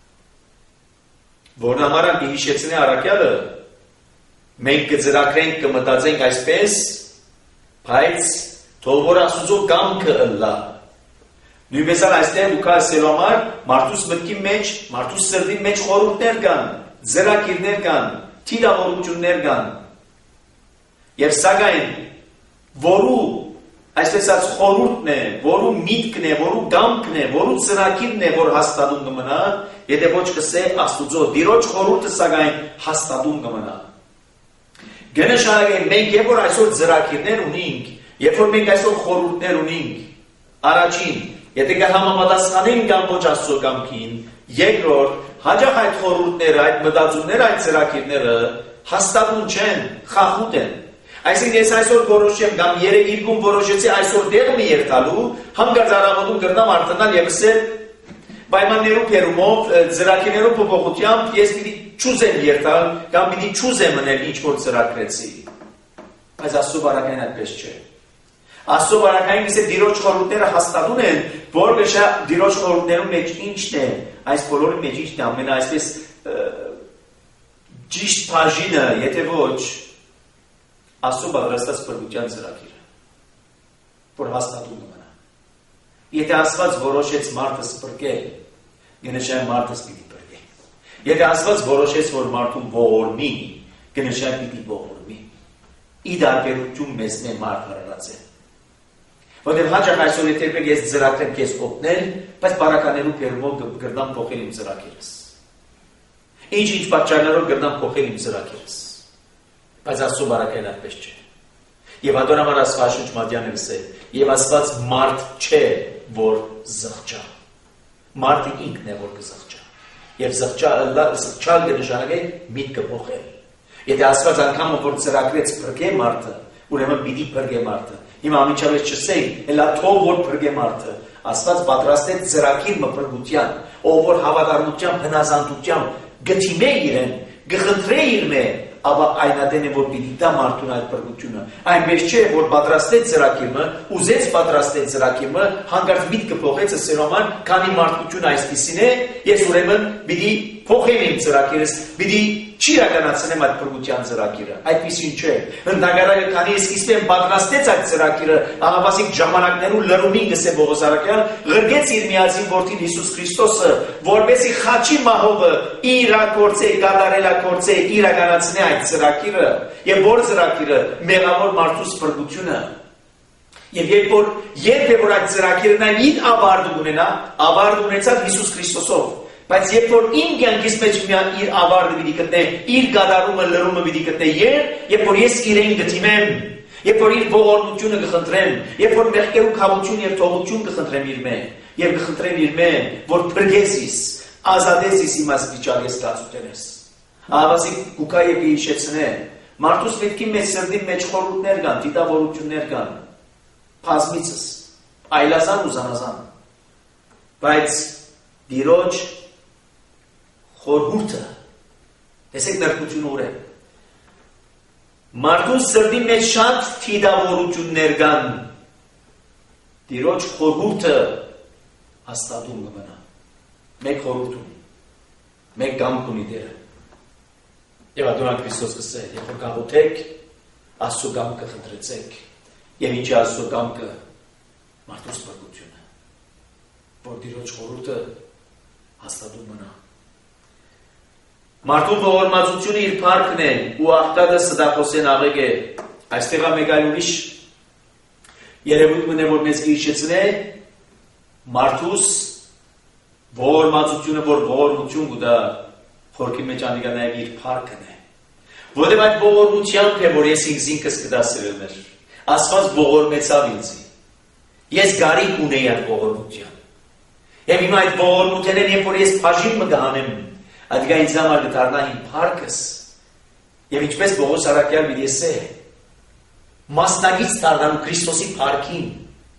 Որն համար հիշեցնի առաքյալը, մենք կծրագրենք, կմտածենք այսպես, բայց թող որ Աստուծո կամքը ըլլա։ Նույնպես այստեղ ու կա ասելու համար մարդուս մտքի մեջ, մարդուս սրտի մեջ խորհուրդներ կան, ծրագիրներ կան, թիրավորություններ կան։ Եվ սակայն որու այսպես ասած խորհուրդն է, որու միտքն է, որու կամքն է, որու ծրագիրն է, որ հաստատում կմնա, եթե ոչ կսե Աստուծո Տիրոջ խորհուրդը սակայն հաստատում կմնա։ Գնշարագեն մենք երբ որ այսօր ծրագիրներ ունենք, երբ որ մենք այսօր խորհուրդներ ունենք, առաջին, եթե կհամապատասխանենք կամ ոչ Աստծո կամքին, երկրորդ, հաջող այդ խորհուրդները, այդ մտածումները, այդ ծրագիրները հաստատուն չեն, խախուտ են։ Այսինքն ես այսօր որոշեմ կամ երեկիրքում որոշեցի այսօր դեղ մի երթալու, հանգարց առավոտում կրնամ արդենալ եւ ասել պայմաններու փերումով, ծրագիրներու փոփոխությամբ ես պիտի չուզեմ երթալ կամ պիտի չուզեմ մնել ինչ որ ծրագրեցի։ Բայց Աստծո բարակային այդպես չէ։ Աստծո բարակային գիսե Տիրոջ խորհուրդները հաստատուն են, որովհետեւ Տիրոջ խորհուրդներում մեջ ինչն է, այս բոլորի մեջ ինչն է, ամենա այսպես ճիշտ բաժինը, եթե ոչ Աստծո պատրաստած փրկության ծրագիրը, որ հաստատում կմնա։ Եթե Աստված որոշեց մարդը սփրկել, գնշան մարդը պիտի փրկի։ Եթե Աստված որոշեց, որ մարդուն ողորմի, գնշան պիտի ողորմի։ Ի դարբերություն մեզ մե մարդ հրած է։ Որտեղ հաջող այսօր եթե ես ծրագրեմ քեզ օգնել, բայց բարականերու կերմով գրնամ փոխել իմ ծրագիրս։ Ինչ պատճառներով գրնամ փոխել իմ ծրագիրս։ Բայց Աստծո բարակային այդպես չէ։ Եվ ադոնհամար Աստվածաշունչ Մատթեանը գսե, եւ Աստված մարդ չէ, որ զղջա։ Մարդը ինքն է, որ կզղջա։ Եվ զղջալ կնշանակե միտքը փոխել։ Եթե Աստված անգամ որ ծրագրեց փրկե մարդը, ուրեմն պիտի փրկե մարդը։ Հիմա ամիջավերջ չսեի, հելա թող որ փրկե մարդը։ Աստված պատրաստեց ծրագիր մփրկության, ով որ հավատարմությամբ, հնազանդությամբ գտիմե իրեն, գխնդրե իր մե, ապա այնադեն է, որ պիտի դա մարդուն այդ փրկությունը։ Այնպես չէ, որ պատրաստեց ծրագիրը, ուզեց պատրաստեց ծրագիրը, հանկարծ միտքը փոխեց սերոման, քանի մարդկությունը այսպեսին է, ես ուրեմն պիտի փոխեմ իմ ծրագիրս, պիտի չիրականացնեմ այդ փրկության ծրագիրը։ Այդպեսին չէ։ Ընդհանրապես քանի սկիզբեն պատրաստեց այդ ծրագիրը, աղավասիկ ժամանակներու լրումին գսե Պողոս առաքյալ, ղրգեց իր միածին որդին Հիսուս Քրիստոսը, որպեսզի խաչի մահովը իր գործե, կատարելակործե, իրականացնի այդ ծրագիրը, եւ որ ծրագիրը մեղավոր մարդուս փրկությունը։ Եվ երբ որ այդ ծրագիրն այն իր ավարտ ունենա, ավարտ ունեցավ Հիսուս Քրիստոսով։ Բայց երբ որ իմ կյանքիս մեջ իր ավարտը պիտի գտնե, իր գադարումը լրումը պիտի գտնե, երբ որ ես իրեն գտիմեմ, երբ որ իր ողորմությունը կխնդրեմ, երբ որ մեղքերու քավություն եւ թողություն կխնդրեմ իր մե, եւ կխնդրեմ իր մե, որ փրկես իս, ազատես իս իմաց վիճակես ստացությունես։ Ահավասիկ գուկա եւ հիշեցնե, մարդուս պետք է մեծ սրտի մեջ խորհուրդներ կան, դիտավորություններ կան, բազմիցս, այլազան ու զանազան։ Բայց Տիրոջ խորհուրդը, տեսեք նրբությունը ուր է։ Մարդուն սրտի մեջ շատ թիդավորություններ կան, Տիրոջ խորհուրդը հաստատում կմնա։ Մեկ խորհուրդ ունի, մեկ կամք ունի Տերը։ Եվ ադոնակ Քրիստոս գսե, երբ որ գաղութեք, Աստծո կամքը խնդրեցեք, եւ ինչի Աստծո կամքը մարդուս փրկությունը, որ Տիրոջ խորհուրդը հաստատում մնա։ Մարդու ողորմածությունը իր փառքն է ու աղտատը ստախոսեն աղեկ է։ Այստեղ մեկ այլ ուրիշ երևույթ մնե որ մեզ հիշեցնե մարդուս ողորմածությունը, որ ողորմություն կուտա խորքի մեջ անիկա նաև իր փառքն է։ Որտեղ այդ ողորմությամբ է, որ ես ինքս կդասրելներ։ Աստված ողորմեցավ ինձ։ Ես գարիք ունեի այդ ողորմության։ Եվ հիմա այդ ողորմութենեն, երբ որ ես բաժին մը գանեմ, այդ ինձ համար կդառնա իմ փառքս։ Եվ ինչպես Պողոս առաքյալ պիտի ասե, մասնագից դառնալու Քրիստոսի փառքին,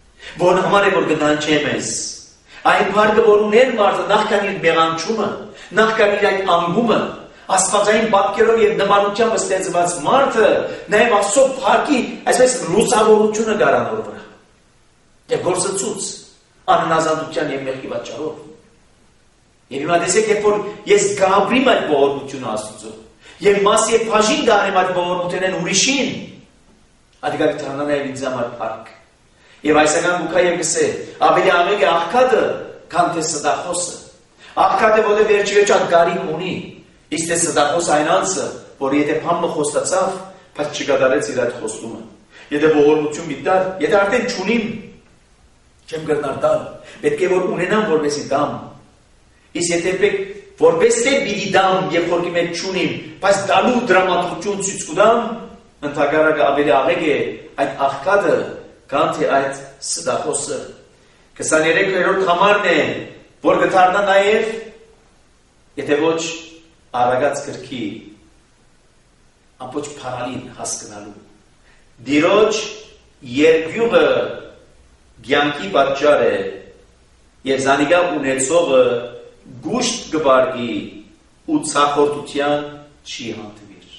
որն համար է որ գնանչեմ ես։ Այն փառքը, որ ուներ մարդը նախքան իր մեղանչումը, Նախքան իր այդ անգումը, աստվածային պատկերով եւ նմանությամբ ստեղծված մարդը նաեւ Աստծո փառքի, այսպես լուսավորությունը գարանոր վրա։ Եվ գործծուց անհնազանդության եւ մեղքի պատճառով։ Եվ հիմա տեսեք, երբ որ ես գաբրիմ այդ ողորմությունը Աստծո, եւ մաս եւ բաժին դառնեմ այդ ողորմությունն ուրիշին, ադիգա դառնա նաեւ ինձ համար փառք։ Եվ այսական Լուկայը գսե, ավելի աղեկ է աղքատը, քան թե սդախոսը։ Աղքատը որը վերջի գարին ունի, իսկ թե սդախոսը այն անձը, որ եթե փամը խոստացավ, բայց չկատարեց իր այդ խոստումը։ Եթե ողորմություն միտար, եթե արդեն չունիմ, չեմ կրնար տալ, պետք է որ ունենամ որպեսի դամ։ Իսկ եթե որպես թե պիտի դամ եւ խորքի մեջ չունիմ, բայց դալու դրամատուրգություն ցույց կտամ, ընդհանրապես ավելի աղեկ է այդ աղքատը, քան թե այդ սդախոսը։ 23-րդ համարն է, որ կդառնա նաեւ, եթե ոչ արագած գրքի ամբողջ փարալին հասկանալու։ Դիրոջ երկյուղը կյանքի պատճառ է եւ զանիգա ունեցողը գուշտ կբարգի ու ցախորտության չի հանդիպիր։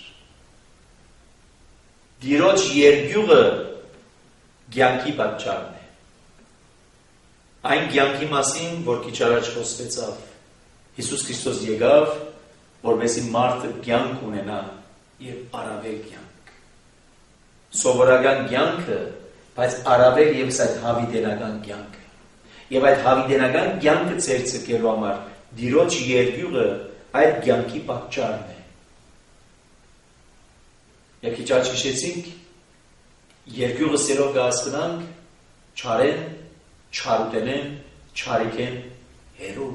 Դիրոջ երկյուղը կյանքի պատճառն է։ Այն կյանքի մասին, որ քիչ առաջ խոսվեցավ, Հիսուս Քրիստոս եկավ, որպեսզի մարդը կյանք ունենա եւ առավել կյանք։ Սովորական կյանքը, բայց առավել եւս այդ հավիտենական կյանքը։ Եվ այդ հավիտենական կյանքը ցերցկելու համար Դիրոջ երկյուղը այդ կյանքի պատճառն է։ Եվ քիչ առաջ հիշեցինք, երկյուղը սերով կհասկանանք, չարեն, չարուտենեն, չարիքեն, հերու։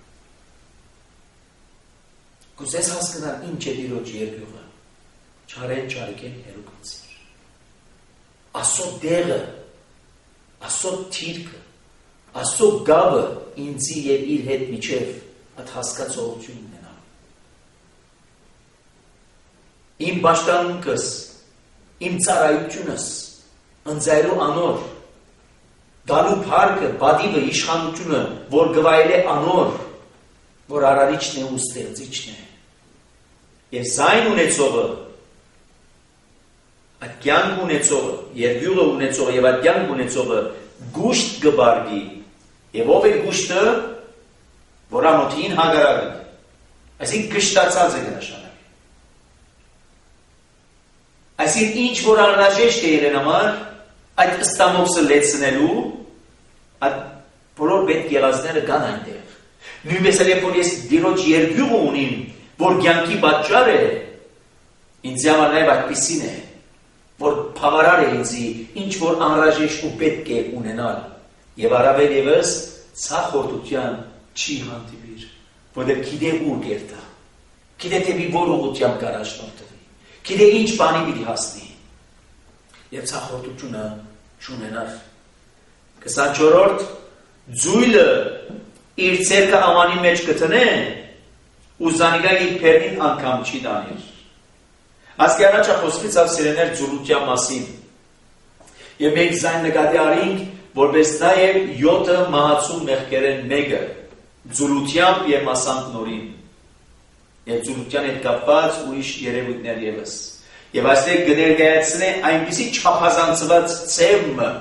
Կուզես հասկանալ ինչ է Դիրոջ երկյուղը, չարեն, չարիքեն, հերու կացիր։ Աստծո դեղը, Աստծո թիրքը, Աստծո գավը ինձի եւ իր հետ միջև այդ հասկացողություն ունենա։ Իմ պաշտամունքս, իմ ծառայությունս, ընձայրու անոր, դալու փառքը, բադիվը, իշխանությունը, որ գվայել է անոր, որ արարիչն է ու ստեղծիչն է։ Եվ զայն ունեցողը, այդ կյանք ունեցողը, երկյուղը ունեցողը եւ այդ կյանք ունեցողը գուշտ կբարգի։ Եվ ով է գուշտը, որ անոթին հագարակը, այսինքն կշտացած է կնշանակի։ Այսինքն ինչ որ անհրաժեշտ է իրեն համար, այդ ստամոքսը լեցնելու, այդ բոլոր պետք եղածները կան այնտեղ։ Նույնպես էլ որ ես Դիրոջ երկյուղը ունիմ, որ կյանքի պատճառ է, ինձ համար նաև այդպիսին է, որ բավարար է ինձի, ինչ որ անհրաժեշտ ու պետք է ունենալ, եւ առավել եւս ցախորտության չի հանդիպիր, որտեղ գիտե ուր կերտա, գիտե թե որ ուղղությամբ կարաշնորթվի, գիտե ինչ բանի պիտի հասնի, եւ ցախորտությունը չունենար։ 24-րդ ձույլը իր ցերկը ամանի մեջ կտնե ու զանիգա իր փերին անգամ չի դանիր։ Ասկի առաջ խոսվեցավ սիրեներ ձուլության մասին։ Եվ մենք զայն նկատի առինք, որպես նաև 7 մահացու մեղքերեն մեկը ձուլությամբ եւ մասամբ նորին։ Եվ ձուլության հետ կապված ուրիշ երևույթներ եւս։ Եվ այստեղ կներկայացնե այնպիսի չափազանցված ցեմ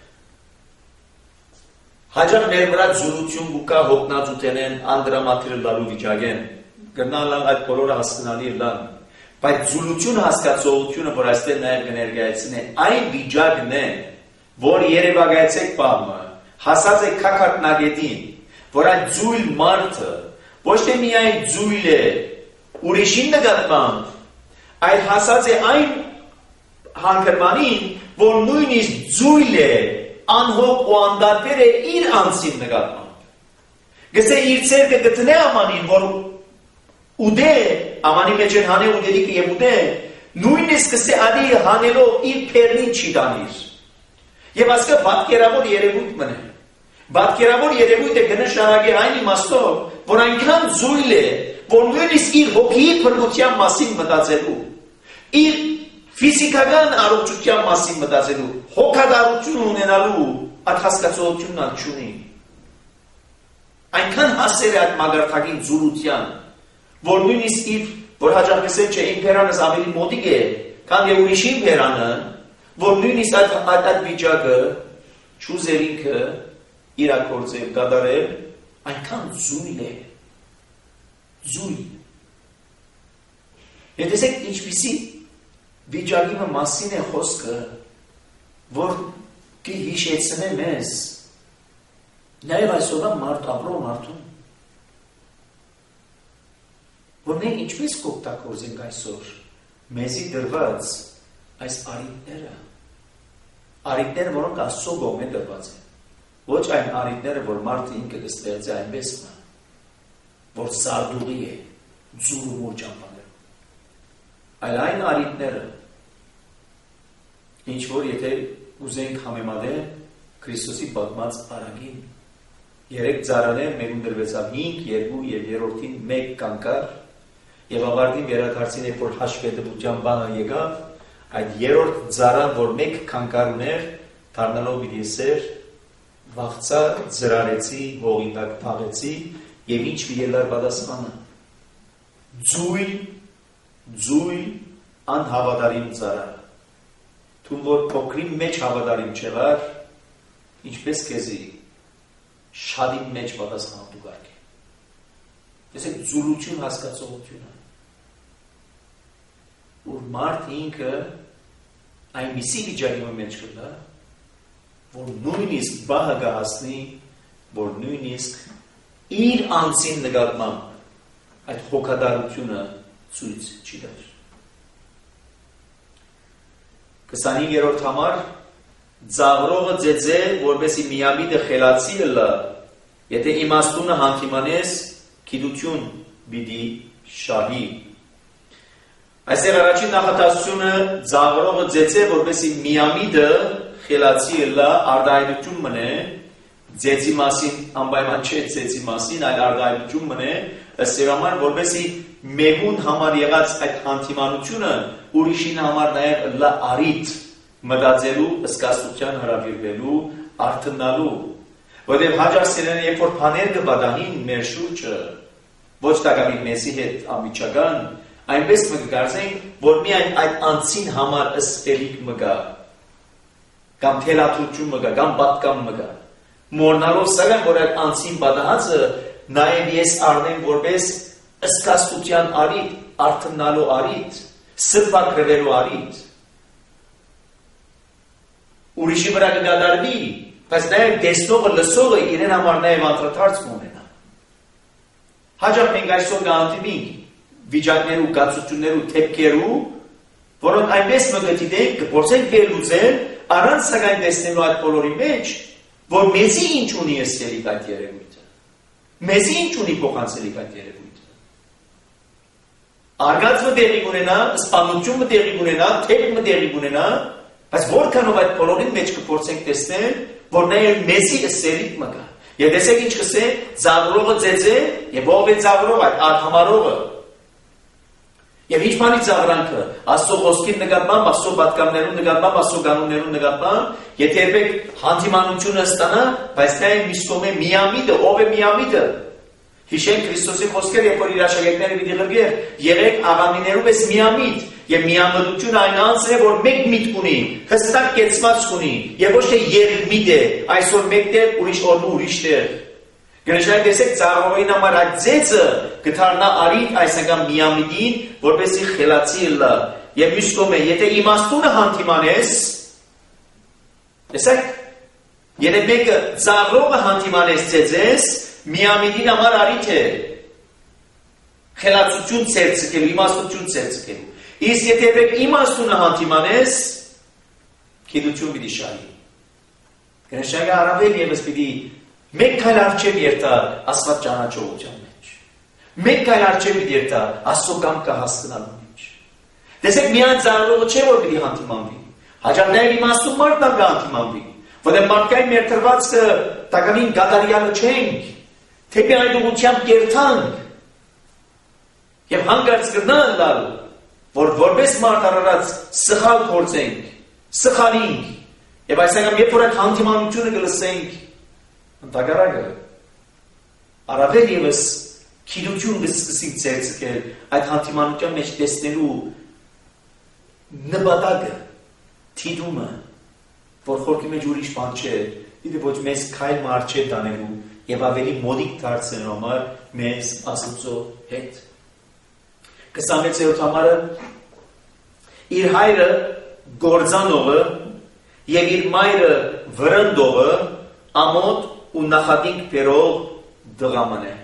հաջող մեր վրա ձուլություն կա հոգնածութենեն անդրամատիրը լալու վիճակեն։ Գնալ այդ բոլորը հասկանալի լան։ Բայց ձուլություն հասկացողությունը, որ այստեղ նաև կներկայացնե, այն վիճակն է, որ երևակայեցեք բամը, հասած է քակատնագետին, որ այդ ձույլ մարդը ոչ թե միայն ձույլ է ուրիշին նկատմամբ, այլ հասած է այն հանգրմանին, որ նույնիսկ ձույլ է անհոգ ու անդարբեր է իր անձին նկատմամբ։ Գսե իր ցերկը գտնե ամանին, որ ուդե ամանի մեջ են հանե ուդելիքը եւ ուդե նույնիսկ գսե ադի հանելով իր փերնին չի դանիր։ Եվ ասկա պատկերավոր երևույթ մնե։ Պատկերավոր երևույթը կնշանակի այն իմաստով, որ այնքան զույլ է, որ նույնիսկ իր հոգի փրկության մասին մտածելու, իր ֆիզիկական առողջության մասին մտածելու, հոգադարություն ունենալու այդ հասկացողությունն չունի։ Այնքան հասել է այդ մագարտակին զուլության, որ նույնիսկ որ հաջողվեցել չէ իմ բերանս ավելի մոտիկ է, քան եւ ուրիշի բերանը, որ նույնիսկ այդ վիճակը չուզեր ինքը իրագործել, կատարել, այնքան զույլ է, զույլ։ Եվ տեսեք ինչպիսի վիճակի մասին է խոսքը, որ կհիշեցնե մեզ, նաև այսօրվա մարդ ապրող մարդուն, որ մենք ինչպես կօգտագործենք այսօր մեզի դրված այս արիտները, որոնք Աստծո կողմէ դրված են, ոչ այն արիտները, որ մարդը ինքը կստեղծի այնպես, որ սարդուղի է, ձուրումոր ճամփաներով, այլ այն արիտները, ինչ որ եթե ուզենք համեմատել Քրիստոսի պատմած արագին, 3 ծառաներ մեկում դրվեցավ 5, 2 եւ երրորդին 1 կանգար, եւ ավարտին վերադարձին երբ որ հաշվետվության բանը եկավ, այդ երրորդ ծառան, որ 1 կանգար ուներ, դառնալով իրեսեր, վախցա, ծրարեցի, հողի տակ փաղեցի եւ ինչ վիելար պատասխանը։ Ձույլ անհավատարիմ ծառա։ Թուն որ փոքրի մեջ հավատարիմ չեղար, ինչպես քեզի շադի մեջ պատասխան դու գարք։ Տեսեք զուլություն հասկացողությունը, որ մարդ ինքը այնպիսի վիճակի մեջ կգա, որ նույնիսկ բահը կհասնի, որ նույնիսկ իր անձին նկատմամբ այդ հոգատարությունը ցույց չի տար։ 25-րդ համար ծաղրողը ձեձե, որպեսի միամիտը խելացի լա, եթե իմաստունը հանդիմանես, գիտություն պիտի շահի։ Այսեղ առաջին նախատասությունը ծաղրողը ձեձե, որպեսի միամիտը խելացի լա, արտահայտություն մնե, ձեձի մասին, անպայման չէ ձեձի մասին, այլ արտահայտություն մնե, ըստ երաման, որպեսի մեղուն համար եղած այդ հանդիմանությունը ուրիշին համար նաև լա արիտ մտածելու, զգաստության հրավիրվելու, արթնալու, որտեղ հաջող սիրելիներ, երբ որ բաներ կվատանին մեր շուրջը, ոչ տակավի մեզի հետ ամիջական, այնպես կգարձենք, որ միայն այդ անձին համար ըսպելիք մգա, կամ թելաթություն մգա, կամ պատկամ մգա, մորնալով սակայն, որ այդ անձին պատահածը նաև ես առնեմ որպես զգաստության արիտ, արթնալու արիտ, սրբակրվելու արիտ, ուրիշի վրա կգադարվի, բայց նաև տեսնողը, լսողը իրեն համար նաև անդրադարձ ունենա։ Հաջող մենք այսօր կհանդիպենք վիճակներու, կացություններու, թեփքերու, որոնք այնպես մգտիտենք, կփորձենք վերլուծել, առանց սակայն տեսնելու այդ բոլորի մեջ, որ մեզի ինչ ունի ըսելիք այդ երևույթը, մեզի ինչ ունի փոխանցելիք այդ երևույթը։ Արգածը տեղի ունենա, սպանությունը տեղի ունենա, թեփքը տեղի ունենա, բայց որքանով այդ բոլորին մեջ կփորձենք տեսնել, որ նաև մեզի ըսելիք մգա։ Եվ տեսեք ինչ կսե, ծաղրողը ձեձե, եւ ով է ծաղրող այդ արհամարողը։ Եվ ինչ բանի ծաղրանքը, Աստծո խոսքին նկատմամբ, Աստծո պատգամներուն նկատմամբ, Աստծո կանոններուն նկատմամբ, եթե երբեք հանդիմանությունը ստանա, բայց նա է միշտոմե միամիտը, ով է միամիտը։ Հիշենք Քրիստոսի խոսքերը, երբ որ իր աշակերտները պիտի ղրգեր, եղեք աղամիներու պես միամիտ, եւ միամտությունը այն անձն է, որ մեկ միտք ունի, հստակ կեցված ունի, եւ ոչ թե երկմիտ է, այսօր մեկտեղ, ուրիշ օրը ուրիշ տեղ։ Գնշակ տեսեք ծառայողին համար այդ ձեծը կդառնա արիտ այսական միամիտին, որպեսզի խելացի լա։ Եվ մյուս կողմը, եթե իմաստունը հանդիմանես, տեսեք, եթե մեկը ծառայողը հանդիմանես ձեծես, միամիտին համար արիտ է։ Խելացություն ցերծկելու, իմաստություն ցերծկելու։ Իսկ եթե մեկ իմաստունը հանդիմանես, գիտություն պիտի շահի։ Գնշակը առավել եւս պիտի մեկ քայլ արժեվ երթա Աստված ճանաչողության մեջ։ Մեկ քայլ արժեվ երթա Աստծո կամքը հասկանալու մեջ։ Տեսեք միայն ծառայողը չէ որ պիտի հանդիմանվի։ Հաջողներ իմաստուն մարդն կհանդիմանվի, որտեղ մարդկային մեր տրվածքը տակավին գադարյալը չենք, թեպի այդ ուղղությամբ երթանք։ Եվ հանգարց կրնան լալ, որ որպես մարդ առած սխալ փորձենք, սխալինք, եւ այսինքն երբ որ այդ հանդիմանությունը կլսենք, ընդհանրակը առավել եւս քիրություն կսկսենք ցերցկել այդ հանդիմանության մեջ տեսնելու նպատակը թիդումը որ խորքի մեջ ուրիշ բան չէ դիտի ոչ մեզ քայլ մարդ չէ տանելու եւ ավելի մոդիկ դարձնելու համար մեզ Աստծո հետ 26-րդ համարը իր հայրը գործանողը եւ իր մայրը վրընդողը ամոթ ու նախադինք բերող դղաման է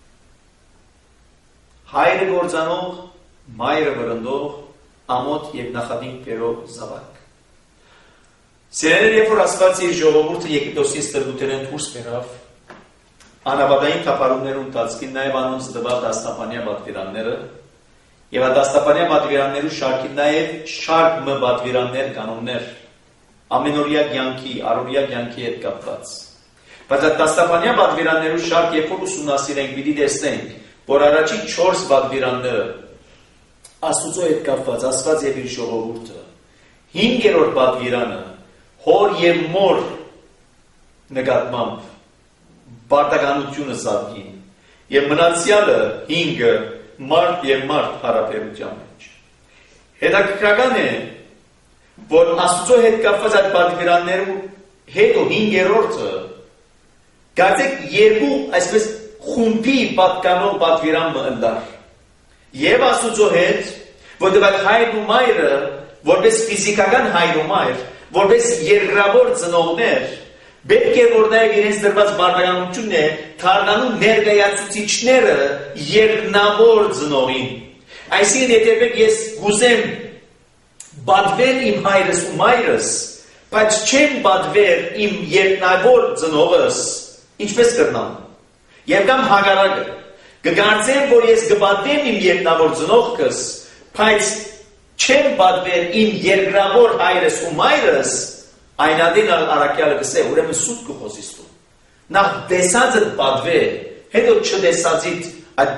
հայրը գործանող մայրը վրընդող ամոթ եւ նախադինք բերող զավակ Սերերը երբ որ Աստված իր ժողովուրդը Եգիպտոսից տրգութենեն դուրս բերավ անաբադային թափառումներում տածքին նաեւ անոնց տվավ դաստապանյա պատվիրանները եւ այդ դաստապանյա պատվիրաններու շարքին նաեւ շարք մը պատվիրաններ կանոններ ամենօրյա կյանքի առօրյա կյանքի հետ կապված բայց այդ դաստապանյա պատվիրաններու շարք երբ որ ուսումնասիրենք պիտի տեսնենք որ առաջի 4 պատվիրանները Աստծո հետ կապված Աստված եւ իր ժողովուրդը 5-րդ պատվիրանը հոր եւ մոր նկատմամբ բարտականությունը զատկին եւ մնացյալը 5-ը մարդ եւ մարդ հարաբերության մեջ հետաքրքրական է որ Աստծո հետ կապված այդ պատվիրաններու հետո 5-րդը գացեք երկու այսպես խումբի պատկանող պատվիրան մընդար եւ Աստծո հետ որտեղ այդ հայրն ու մայրը որպես ֆիզիկական հայր ու մայր որպես երկրավոր ծնողներ պետք է որ նաև իրենց դրված բարտականությունն է թարգանում ներկայացուցիչները երկնավոր ծնողին այսինքն եթե ես գուզեմ բադվել իմ հայրս ու մայրս բայց չեմ բադվել իմ երկնավոր ծնողս ինչպես կրնամ եւ կամ հագարակը կգործեմ որ ես կբադվեմ իմ երկնավոր ծնողքս բայց չեմ բադվել իմ երկրավոր հայրս ու մայրս այնադին արակյալը կսե ուրեմն սուտ կխոսիս դու նախ դեսածդ բադվե հետո չդեսածիդ այդ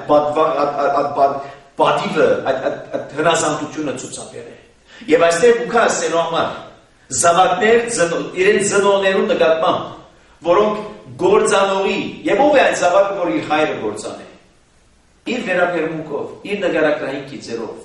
բադիվը այդ հնազանդությունը ցուցաբերե եւ այստեղ ուքա ասելու համար զավակներ իրեն ծնողներու նկատմամբ որոնք գործանողի եւ ով է այդ զավակը որ իր հայրը գործանե իր վերաբերմունքով իր նկարագրային գիծերով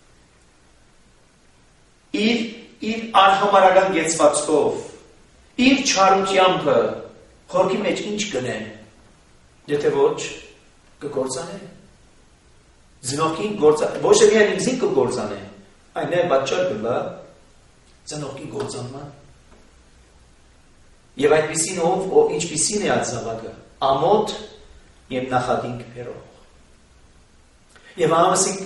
իր արհամարական գեցվածքով իր չարությամբ խորքի մեջ ինչ կնեն եթե ոչ կգործանե ծնողքին ոչ միայն ինքին կգործանե այն է պատճառ կլա ծնողքի գործանման եւ այդպիսին ով ինչպիսին է այդ զավակը ամոթ եւ նախադինք բերող եւ ամասիկ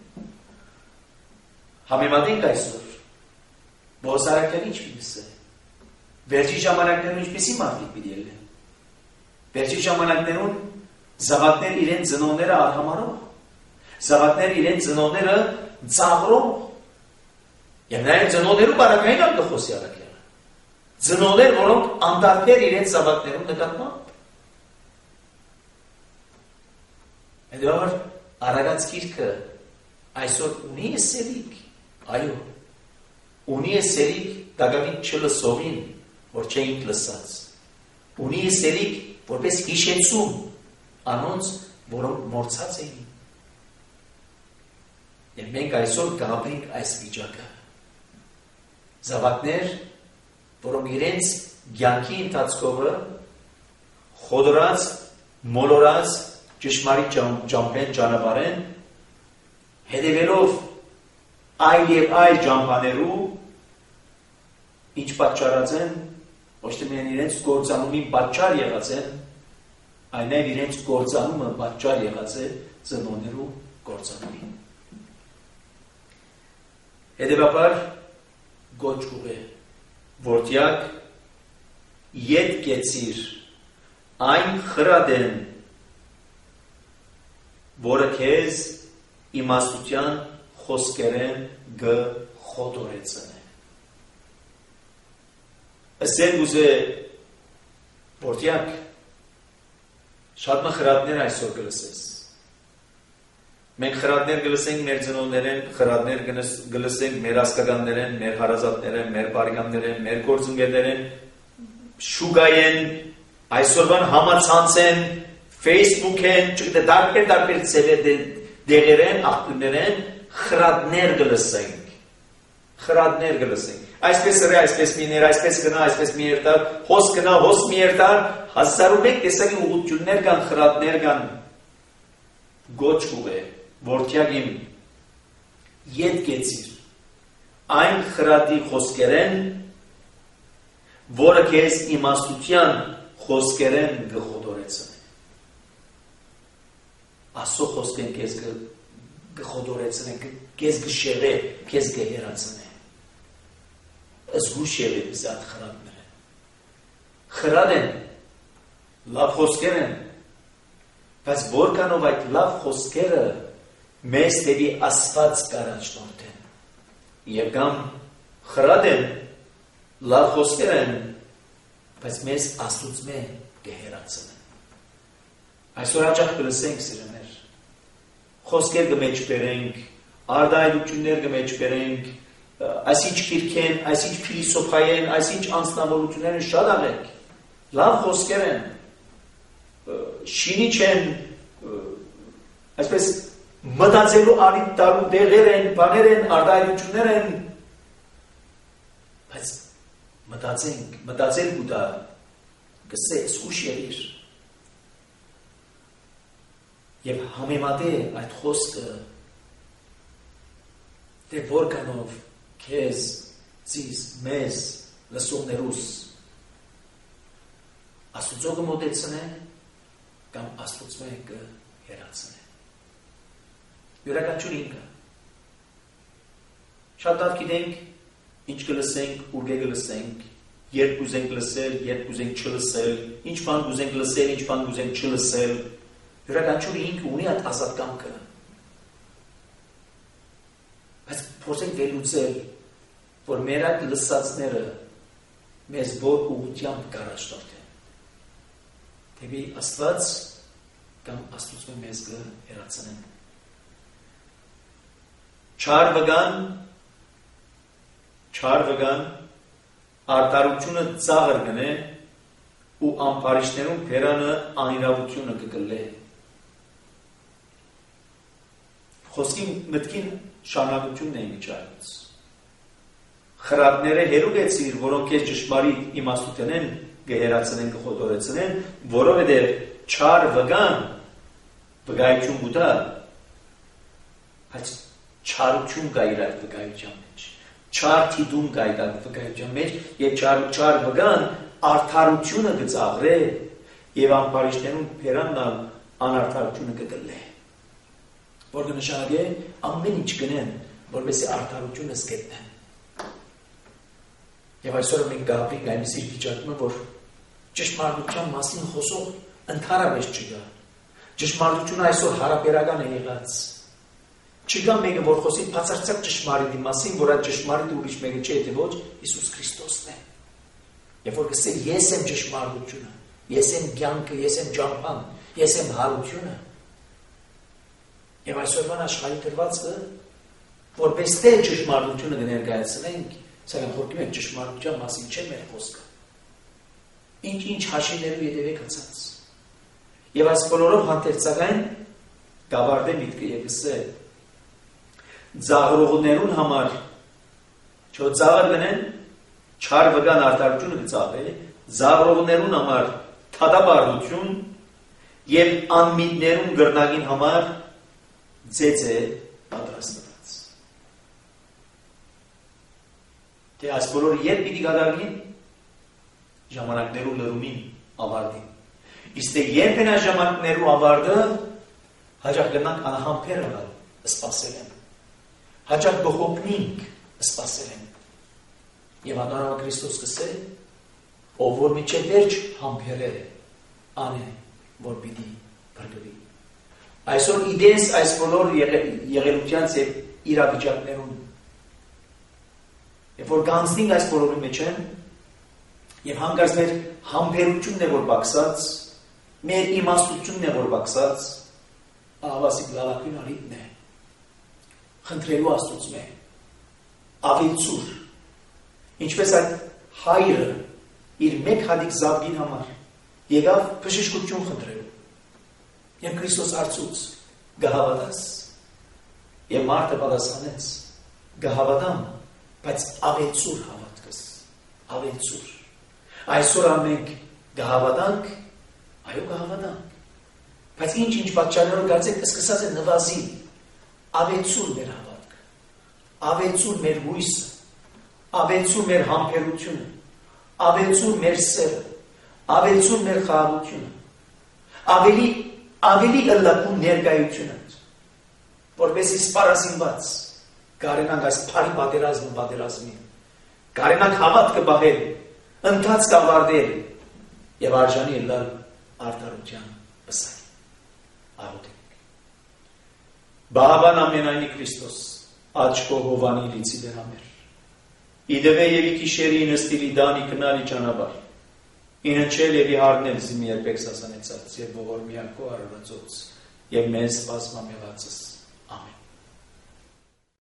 համեմատենք այսօր Բոսարակները ինչպես է վերջի ժամանակներում ինչպեսի մարդիկ պիտի ելնեն վերջի ժամանակներում զավակներ իրեն ծնողները արհամարող զավակներ իրեն ծնողները ծաղրող եւ նաեւ ծնողներու բարակային անդխոսի արակները ծնողներ որոնք անդարներ իրեն զավակներում նկատմամբ Այդուր արագած գիրքը այսօր ունի է սելիկ այո Ունի է սելիկ դագավին չլսողին, որ չէինք լսած։ Ունի է սելիկ, որպես հիշեցում անոնց, որոնք մորցած էին։ Եվ մենք այսօր կհապրենք այս վիճակը։ Զավակներ, որոնք իրենց կյանքի ընթացքովը խոդորած, մոլորած, ճշմարիտ ճամփեն ճանապարհեն, հետևելով այլ եւ այլ ճամփաներու ինչ պատճառած են ոչ թե միայն իրենց գործանումի պատճառ եղած են այլ նաեւ իրենց գործանումը պատճառ եղած է ծնողներու գործանումին հետեւաբար գոչ ուղե որտյակ ետ կեցիր այն խրադեն որը քեզ իմաստության խոսքերեն գ խոտորեցն է ասեն ուզե որտյակ շատ մխրատներ այսօր գլսես մենք խրատներ գլսենք մեր ծնողներեն խրատներ գլսենք մեր ասկականներեն մեր հարազատներեն մեր բարեկամներեն մեր գործընկերներեն շուգայեն այսօրվան համացանցեն Facebook-են, դարբեր դեղերեն, աղբյուրներեն, խրատներ գլսենք։ Խրատներ գլսենք։ Այսպես հրե, այսպես միներ, այսպես գնա, այսպես մի երտար, հոս գնա, հոս մի երտար, 1001 տեսակի ուղղություններ կան, խրատներ կան, գոչ ուղ է, որդյագիմ, ետ կեցիր, այն խրատի խոսկերեն, որը կեզ իմաստության խոսկերեն գխոդորեցն է։ Ասո խոսկեն կեզ գխոդորեցն է, կեզ գշեղե, կեզ գհերացն է։ Զգուշ եղեք զատ խրատներ են։ Խրատ են, լավ խոսքեր են, բայց որքանով այդ լավ խոսքերը մեզ դեպի Աստված կառաջնորդեն։ Եվ կամ խրատ են, լավ խոսքեր են, բայց մեզ Աստծո կհեռացնեն։ Այսօր հաճախ կլսենք սիրուներ, խոսքեր կմեջ բերենք, արդայնություններ կմեջ բերենք, այսինչ քիրքեն, այսինչ փիլիսոփայեն, այսինչ անձնավորություններ են շատ աղեք, լավ խոսքեր են, շինիչ են, այսպես մտածելու արիտ տարու դեղեր են, բաներ են, արդայնություններ են, բայց մտածենք, մտածել գուտա, գսես ուշ եղիր, և համեմատե այդ խոսքը, դե որքանով քեզ, ձիզ, մեզ, լսողներուս Աստուծո կմոտեցնե կամ Աստուծո կհեռացնե։ Յուրաքանչյուր ինքը։ Շատ լավ գիտենք, ինչ կլսենք, ուր կլսենք, երբ կուզենք լսել, երբ կուզենք չլսել, ինչ բան կուզենք լսել, ինչ բան կուզենք չլսել։ Յուրաքանչյուր ինքը ունի այդ ազատ կամքը։ Բայց փորձենք վերլուծել, որ մեր այդ լսածները մեզ որ ուղղությամբ կառաջնորդեն։ Դեպի Աստված կամ Աստծո մեզ կհեռացնեն։ Չար վգան արտարությունը ծաղր գնե ու ամբարիշներում բերանը անիրավությունը կգլե։ Խոսքի մտքին շարունակությունն է միջայց։ Խրատները հերուգեցիր, որոնք ես ճշմարիտ իմաստութենեն գհերացնեն, կխոտորեցնեն, որովհետև չար վգան վգայություն գուտա, բայց չարություն կա իր այդ վգայության մեջ, չար թիդում կա իր այդ վգայության մեջ, և չար վգան արդարությունը կծաղրե, և ամբարիշներում բերանն անարդարությունը կգլե, որ կնշանակե ամեն ինչ գնեն, որպեսզի արդարությունը զգետնեն։ Եվ այսօր մենք գաբրիկ այնպես իր վիճակում, որ ճշմարտության մասին խոսող ընդհանրապես չկա։ Ճշմարտությունը այսօր հարաբերական է եղած։ Չկա մեկը, որ խոսի բացարձակ ճշմարիտի մասին, որ այդ ճշմարիտը ուրիշ մեկը չէ, թե ոչ Հիսուս Քրիստոսն է։ Եվ որ կսե ես եմ ճշմարտությունը, ես եմ կյանքը, ես եմ ճամփան, ես եմ հարությունը։ Եվ այսօրվան աշխարհի դրվածքը, որպես թե ճշմարտությունը կներկայացնենք, սակայն խոսում ենք ճշմարտության մասին չէ մեր խոսքը։ Ինչ հաշիվներու ետևեք հացած։ Եվ այս բոլորով հանդերձակայն գավարդե միտքը եւ գսե ծաղրողներուն համար չո ծաղր գնեն չար վգան արտարությունը կծաղրե ծաղրողներուն համար թադաբարություն եւ անմիտներուն գրնագին համար ձեծե պատրաստված։ Թե այս բոլորը երբ պիտի կատարվին ժամանակներու լրումին ավարտին։ Իսկ երբ են այս ժամանակներու ավարտը հաճախ գնանք անհամբեր գալ սպասել են։ Հաճախ գողոքնինք սպասել են։ Եվ անորոշ Քրիստոս կսե ով որ միջև վերջ համբերել է անե որ պիտի բրգվի։ Այսօր իդես այս բոլոր եղելության եւ իրավիճակներուն եւ որ գանցնենք այս բոլորի մեջ են եւ հանգարց մեր համբերությունն է որ բացած մեր իմաստությունն է որ բացած ահավասիկ լավակին արիտն է խնդրելու Աստծուց մե ավելցուր ինչպես այդ հայրը իր մեկ հատիկ զավգին համար եկավ բժշկություն խնդրելու Եմ Քրիստոս արծուց գահավատաս։ Եմ մարդը պատասխանեց գահավատամ, բայց ավելցուր հավատքս, ավելցուր։ Այսօր ամենք գահավատանք, այո գահավատանք, բայց ինչ պատճառներով կարծեք սկսած է նվազի, ավելցուր մեր հավատքը, ավելցուր մեր հույսը, ավելցուր մեր համբերությունը, ավելցուր մեր սերը, ավելցուր մեր խաղաղությունը, ավելի ըլլակուն ներկայությունը, որպեսզի սպառազինված կարենանք այս փարի պատերազմի, կարենանք հավատքը բաղել, ընթացք ավարտել եւ արժանի ելալ արդարության պսակի։ Աղոթենք։ Բահավան ամենայնի Քրիստոս, աչքո հովանի լիցի դերամեր։ Իդվե եվի քիշերի նստիլի դանի կնալի ճանապարհ։ Իննչել եվի հարնել զիմի երբեք սասանեցած եւ ողորմյակո արարածոց եւ մեզ բազմամեղածս։ Ամեն։